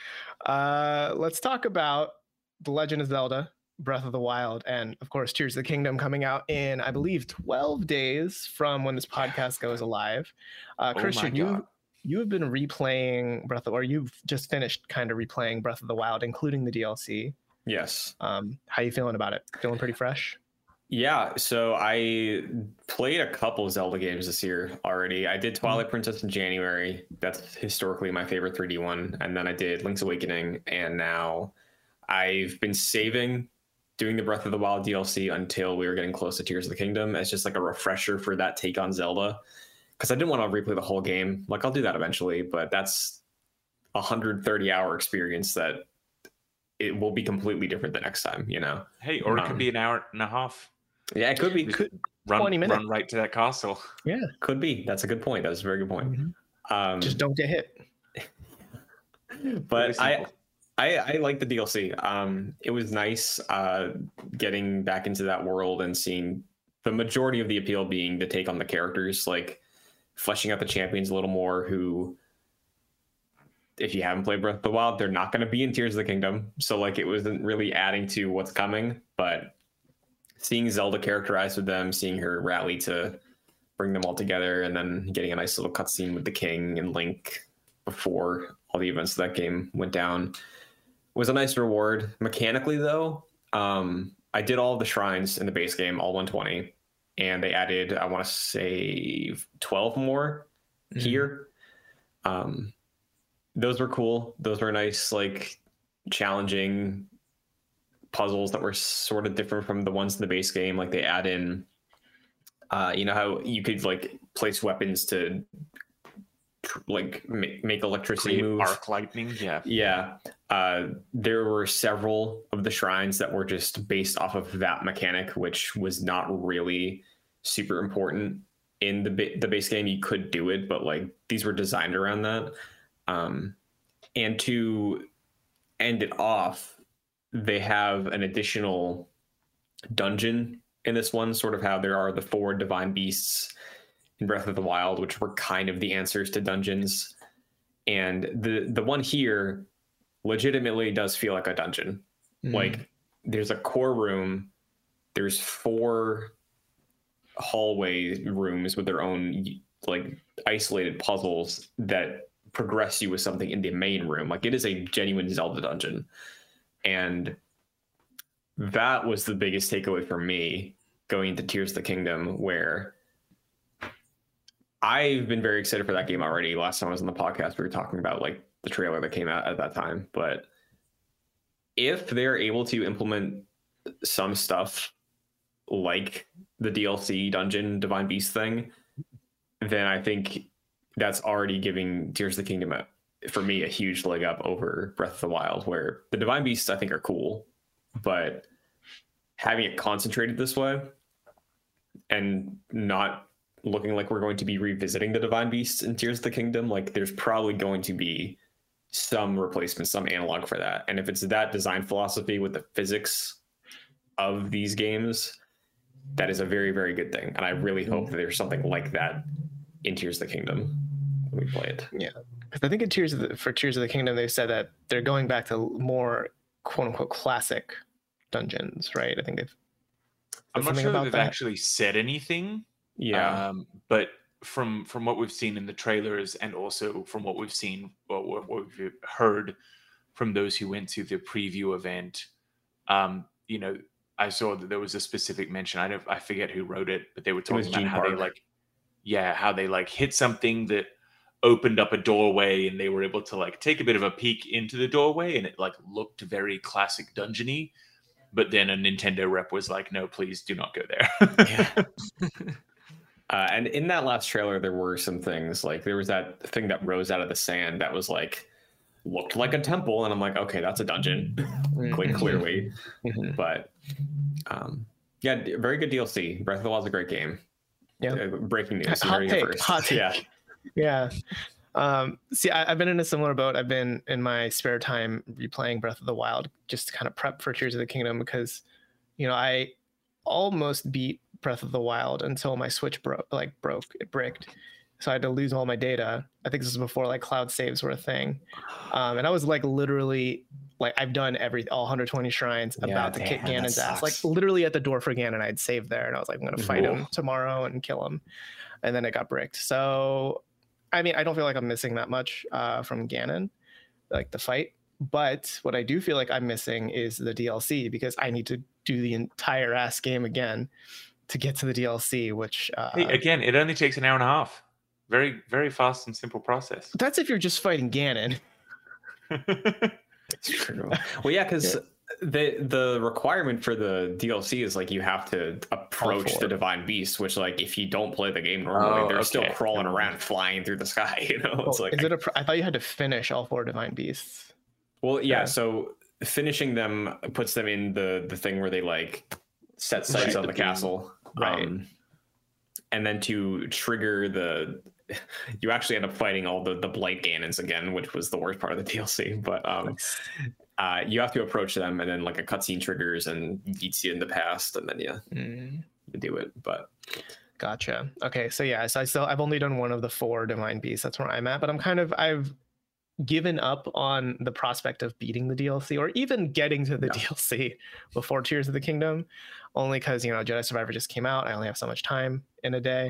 S1: Let's talk about The Legend of Zelda Breath of the Wild, and of course Tears of the Kingdom coming out in, I believe, 12 days from when this podcast goes live. Christian, you have been replaying you've just finished kind of replaying Breath of the Wild, including the DLC.
S4: Yes.
S1: How you feeling about it? Feeling pretty fresh?
S4: Yeah, so I played a couple Zelda games this year already. I did Twilight Princess in January. That's historically my favorite 3D one. And then I did Link's Awakening. And now I've been saving doing the Breath of the Wild DLC until we were getting close to Tears of the Kingdom as just like a refresher for that take on Zelda. Because I didn't want to replay the whole game. Like, I'll do that eventually, but that's a 130-hour experience that it will be completely different the next time,
S3: Hey, or it could be an hour and a half.
S4: Yeah, it could be.
S3: Run
S1: 20 minutes.
S3: Run right to that castle.
S1: Yeah,
S4: could be. That's a good point. That's a very good point.
S1: Just don't get hit.
S4: But I like the DLC. It was nice getting back into that world and seeing the majority of the appeal being the take on the characters, like fleshing out the champions a little more, who, if you haven't played Breath of the Wild, they're not going to be in Tears of the Kingdom. So like, it wasn't really adding to what's coming, but seeing Zelda characterized with them, seeing her rally to bring them all together, and then getting a nice little cutscene with the king and Link before all the events of that game went down was a nice reward. Mechanically, though, I did all of the shrines in the base game, all 120, and they added, I want to say, 12 more here. Those were cool. Those were nice, like, challenging puzzles that were sort of different from the ones in the base game. Like, they add in, you know how you could, like, place weapons to, like, make electricity move.
S3: Arc lightning,
S4: yeah. There were several of the shrines that were just based off of that mechanic, which was not really super important in the base game. You could do it, but like, these were designed around that. And to end it off, they have an additional dungeon in this one, sort of how there are the 4 divine beasts in Breath of the Wild, which were kind of the answers to dungeons. And the one here legitimately does feel like a dungeon. Like, there's a core room there's 4 hallway rooms with their own like isolated puzzles that progress you with something in the main room. Like, it is a genuine Zelda dungeon, and that was the biggest takeaway for me going into Tears of the Kingdom, where I've been very excited for that game already. Last time I was on the podcast, we were talking about like the trailer that came out at that time. But if they're able to implement some stuff like the DLC dungeon Divine Beast thing, then I think that's already giving Tears of the Kingdom, for me, a huge leg up over Breath of the Wild, where the Divine Beasts I think are cool, but having it concentrated this way and not looking like we're going to be revisiting the Divine Beasts in Tears of the Kingdom, like, there's probably going to be some replacement, some analog for that. And if it's that design philosophy with the physics of these games, that is a very, very good thing. And I really hope that there's something like that in Tears of the Kingdom when we play it.
S1: Yeah, because I think in Tears of the Kingdom, they said that they're going back to more quote unquote classic dungeons, right? I think
S3: I'm not sure that they've actually said anything.
S4: Yeah.
S3: But from what we've seen in the trailers, and also from what we've seen, or what we've heard from those who went to the preview event, you know, I saw that there was a specific mention. I forget who wrote it, but they were talking about how they hit something that opened up a doorway, and they were able to like take a bit of a peek into the doorway, and it like looked very classic dungeony. But then a Nintendo rep was like, "No, please do not go there."
S4: And in that last trailer, there were some things, like there was that thing that rose out of the sand that was like, looked like a temple, and I'm like, okay, that's a dungeon, quite clearly. But yeah, very good DLC. Breath of the Wild is a great game.
S1: Yeah.
S4: Breaking news.
S1: Hot take. Yeah. See, I've been in a similar boat. I've been in my spare time replaying Breath of the Wild just to kind of prep for Tears of the Kingdom, because, you know, I almost beat Breath of the Wild until my Switch broke. It bricked. So I had to lose all my data. I think this was before like cloud saves were a thing. And I was like literally like, I've done all 120 shrines, about to kick Ganon's ass. Like literally at the door for Ganon, I'd saved there, and I was like, I'm gonna fight him tomorrow and kill him. And then it got bricked. So I mean, I don't feel like I'm missing that much from Ganon, like the fight. But what I do feel like I'm missing is the DLC, because I need to do the entire ass game again to get to the DLC, which
S3: hey, again, it only takes an hour and a half. Very, very fast and simple process.
S1: That's if you're just fighting Ganon.
S4: It's true. Well, yeah, because the requirement for the DLC is like you have to approach the Divine Beast, which like if you don't play the game normally, they're still crawling around, flying through the sky. You know, it's like,
S1: I thought you had to finish all 4 Divine Beasts.
S4: Well, yeah. So finishing them puts them in the thing where they like set sights on the castle,
S1: right?
S4: And then to trigger you actually end up fighting all the Blight Ganons again, which was the worst part of the DLC. But you have to approach them, and then like a cutscene triggers and eats you in the past, and then you do it. But
S1: gotcha. Okay, so yeah, so I've only done one of the 4 Divine Beasts. That's where I'm at. But I've given up on the prospect of beating the DLC or even getting to the DLC before Tears of the Kingdom, only because, you know, Jedi Survivor just came out. I only have so much time in a day.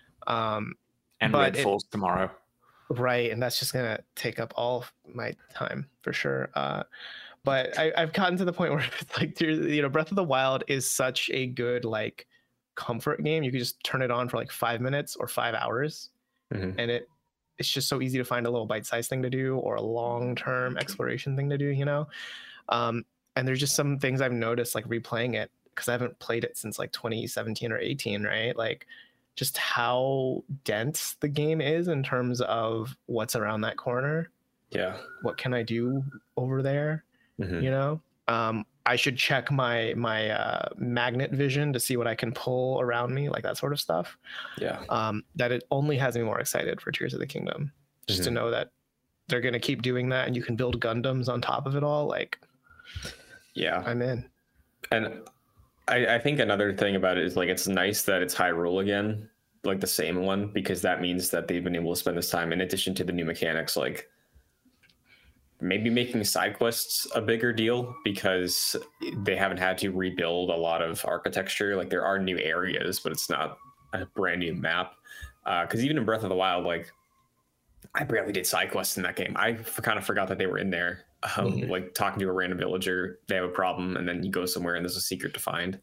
S3: And Red Falls tomorrow.
S1: Right, and that's just gonna take up all of my time for sure. But I've gotten to the point where it's like, you know, Breath of the Wild is such a good like comfort game. You could just turn it on for like 5 minutes or 5 hours, and it's just so easy to find a little bite-sized thing to do or a long-term exploration thing to do, you know. And there's just some things I've noticed like replaying it, because I haven't played it since like 2017 or 18, right? Like just how dense the game is in terms of what's around that corner.
S4: Yeah.
S1: What can I do over there? You know, I should check my magnet vision to see what I can pull around me, like that sort of stuff.
S4: Yeah.
S1: That it only has me more excited for Tears of the Kingdom, just to know that they're going to keep doing that, and you can build Gundams on top of it all. Like,
S4: yeah,
S1: I'm in.
S4: And I think another thing about it is like, it's nice that it's Hyrule again, like the same one, because that means that they've been able to spend this time, in addition to the new mechanics, like maybe making side quests a bigger deal because they haven't had to rebuild a lot of architecture. Like, there are new areas, but it's not a brand new map. Because even in Breath of the Wild, like, I barely did side quests in that game. I kind of forgot that they were in there. Like talking to a random villager, they have a problem, and then you go somewhere and there's a secret to find.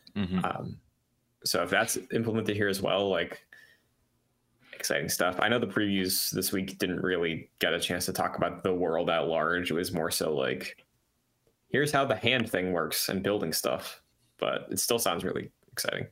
S4: So if that's implemented here as well, like, exciting stuff. I know the previews this week didn't really get a chance to talk about the world at large. It was more so like, here's how the hand thing works and building stuff, but it still sounds really exciting.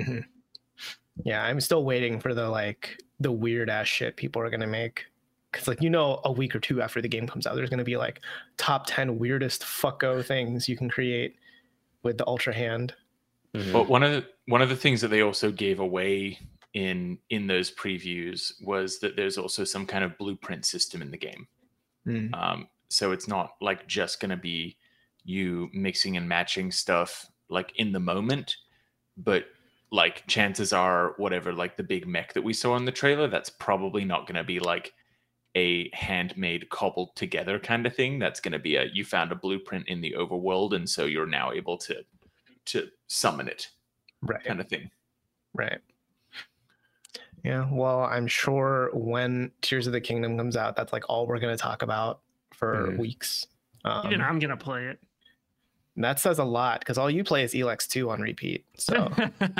S1: Yeah, I'm still waiting for the weird ass shit people are gonna make. Because, like, you know, a week or two after the game comes out, there's going to be like top 10 weirdest fucko things you can create with the Ultra Hand.
S3: But one of the things that they also gave away in those previews was that there's also some kind of blueprint system in the game. So it's not like just going to be you mixing and matching stuff like in the moment, but like chances are whatever, like the big mech that we saw in the trailer, that's probably not going to be like a handmade cobbled together kind of thing. That's going to be you found a blueprint in the overworld, and so you're now able to summon it,
S1: right?
S3: Kind of thing,
S1: right? Yeah. Well, I'm sure when Tears of the Kingdom comes out, that's like all we're going to talk about for weeks.
S2: Even I'm going to play it.
S1: That says a lot because all you play is Elex 2 on repeat. So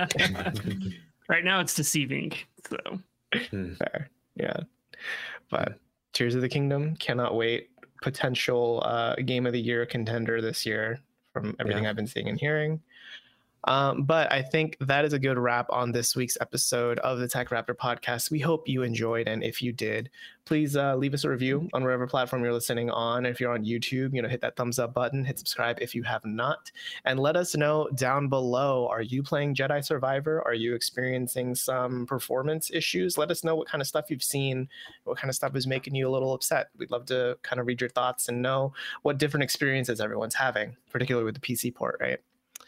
S2: right now it's deceiving. So
S1: fair, yeah. But Tears of the Kingdom, cannot wait. Potential game of the year contender this year from everything I've been seeing and hearing. But I think that is a good wrap on this week's episode of the Tech Raptor podcast. We hope you enjoyed, and if you did, please leave us a review on whatever platform you're listening on. If you're on YouTube, hit that thumbs up button, hit subscribe if you have not, and let us know down below. Are you playing Jedi Survivor? Are you experiencing some performance issues? Let us know what kind of stuff you've seen, what kind of stuff is making you a little upset. We'd love to kind of read your thoughts and know what different experiences everyone's having, particularly with the PC port, right?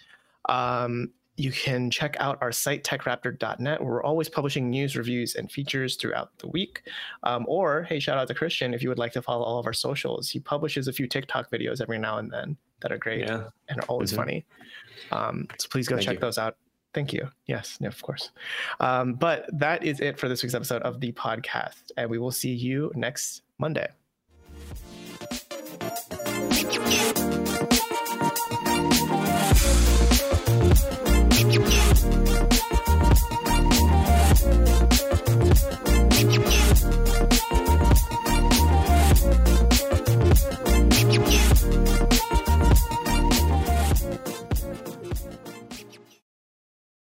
S1: You can check out our site, techraptor.net, where we're always publishing news, reviews, and features throughout the week. Or, hey, shout out to Christian if you would like to follow all of our socials. He publishes a few TikTok videos every now and then that are great and are always funny. So please go check those out. Thank you. Yes, of course. But that is it for this week's episode of the podcast, and we will see you next Monday.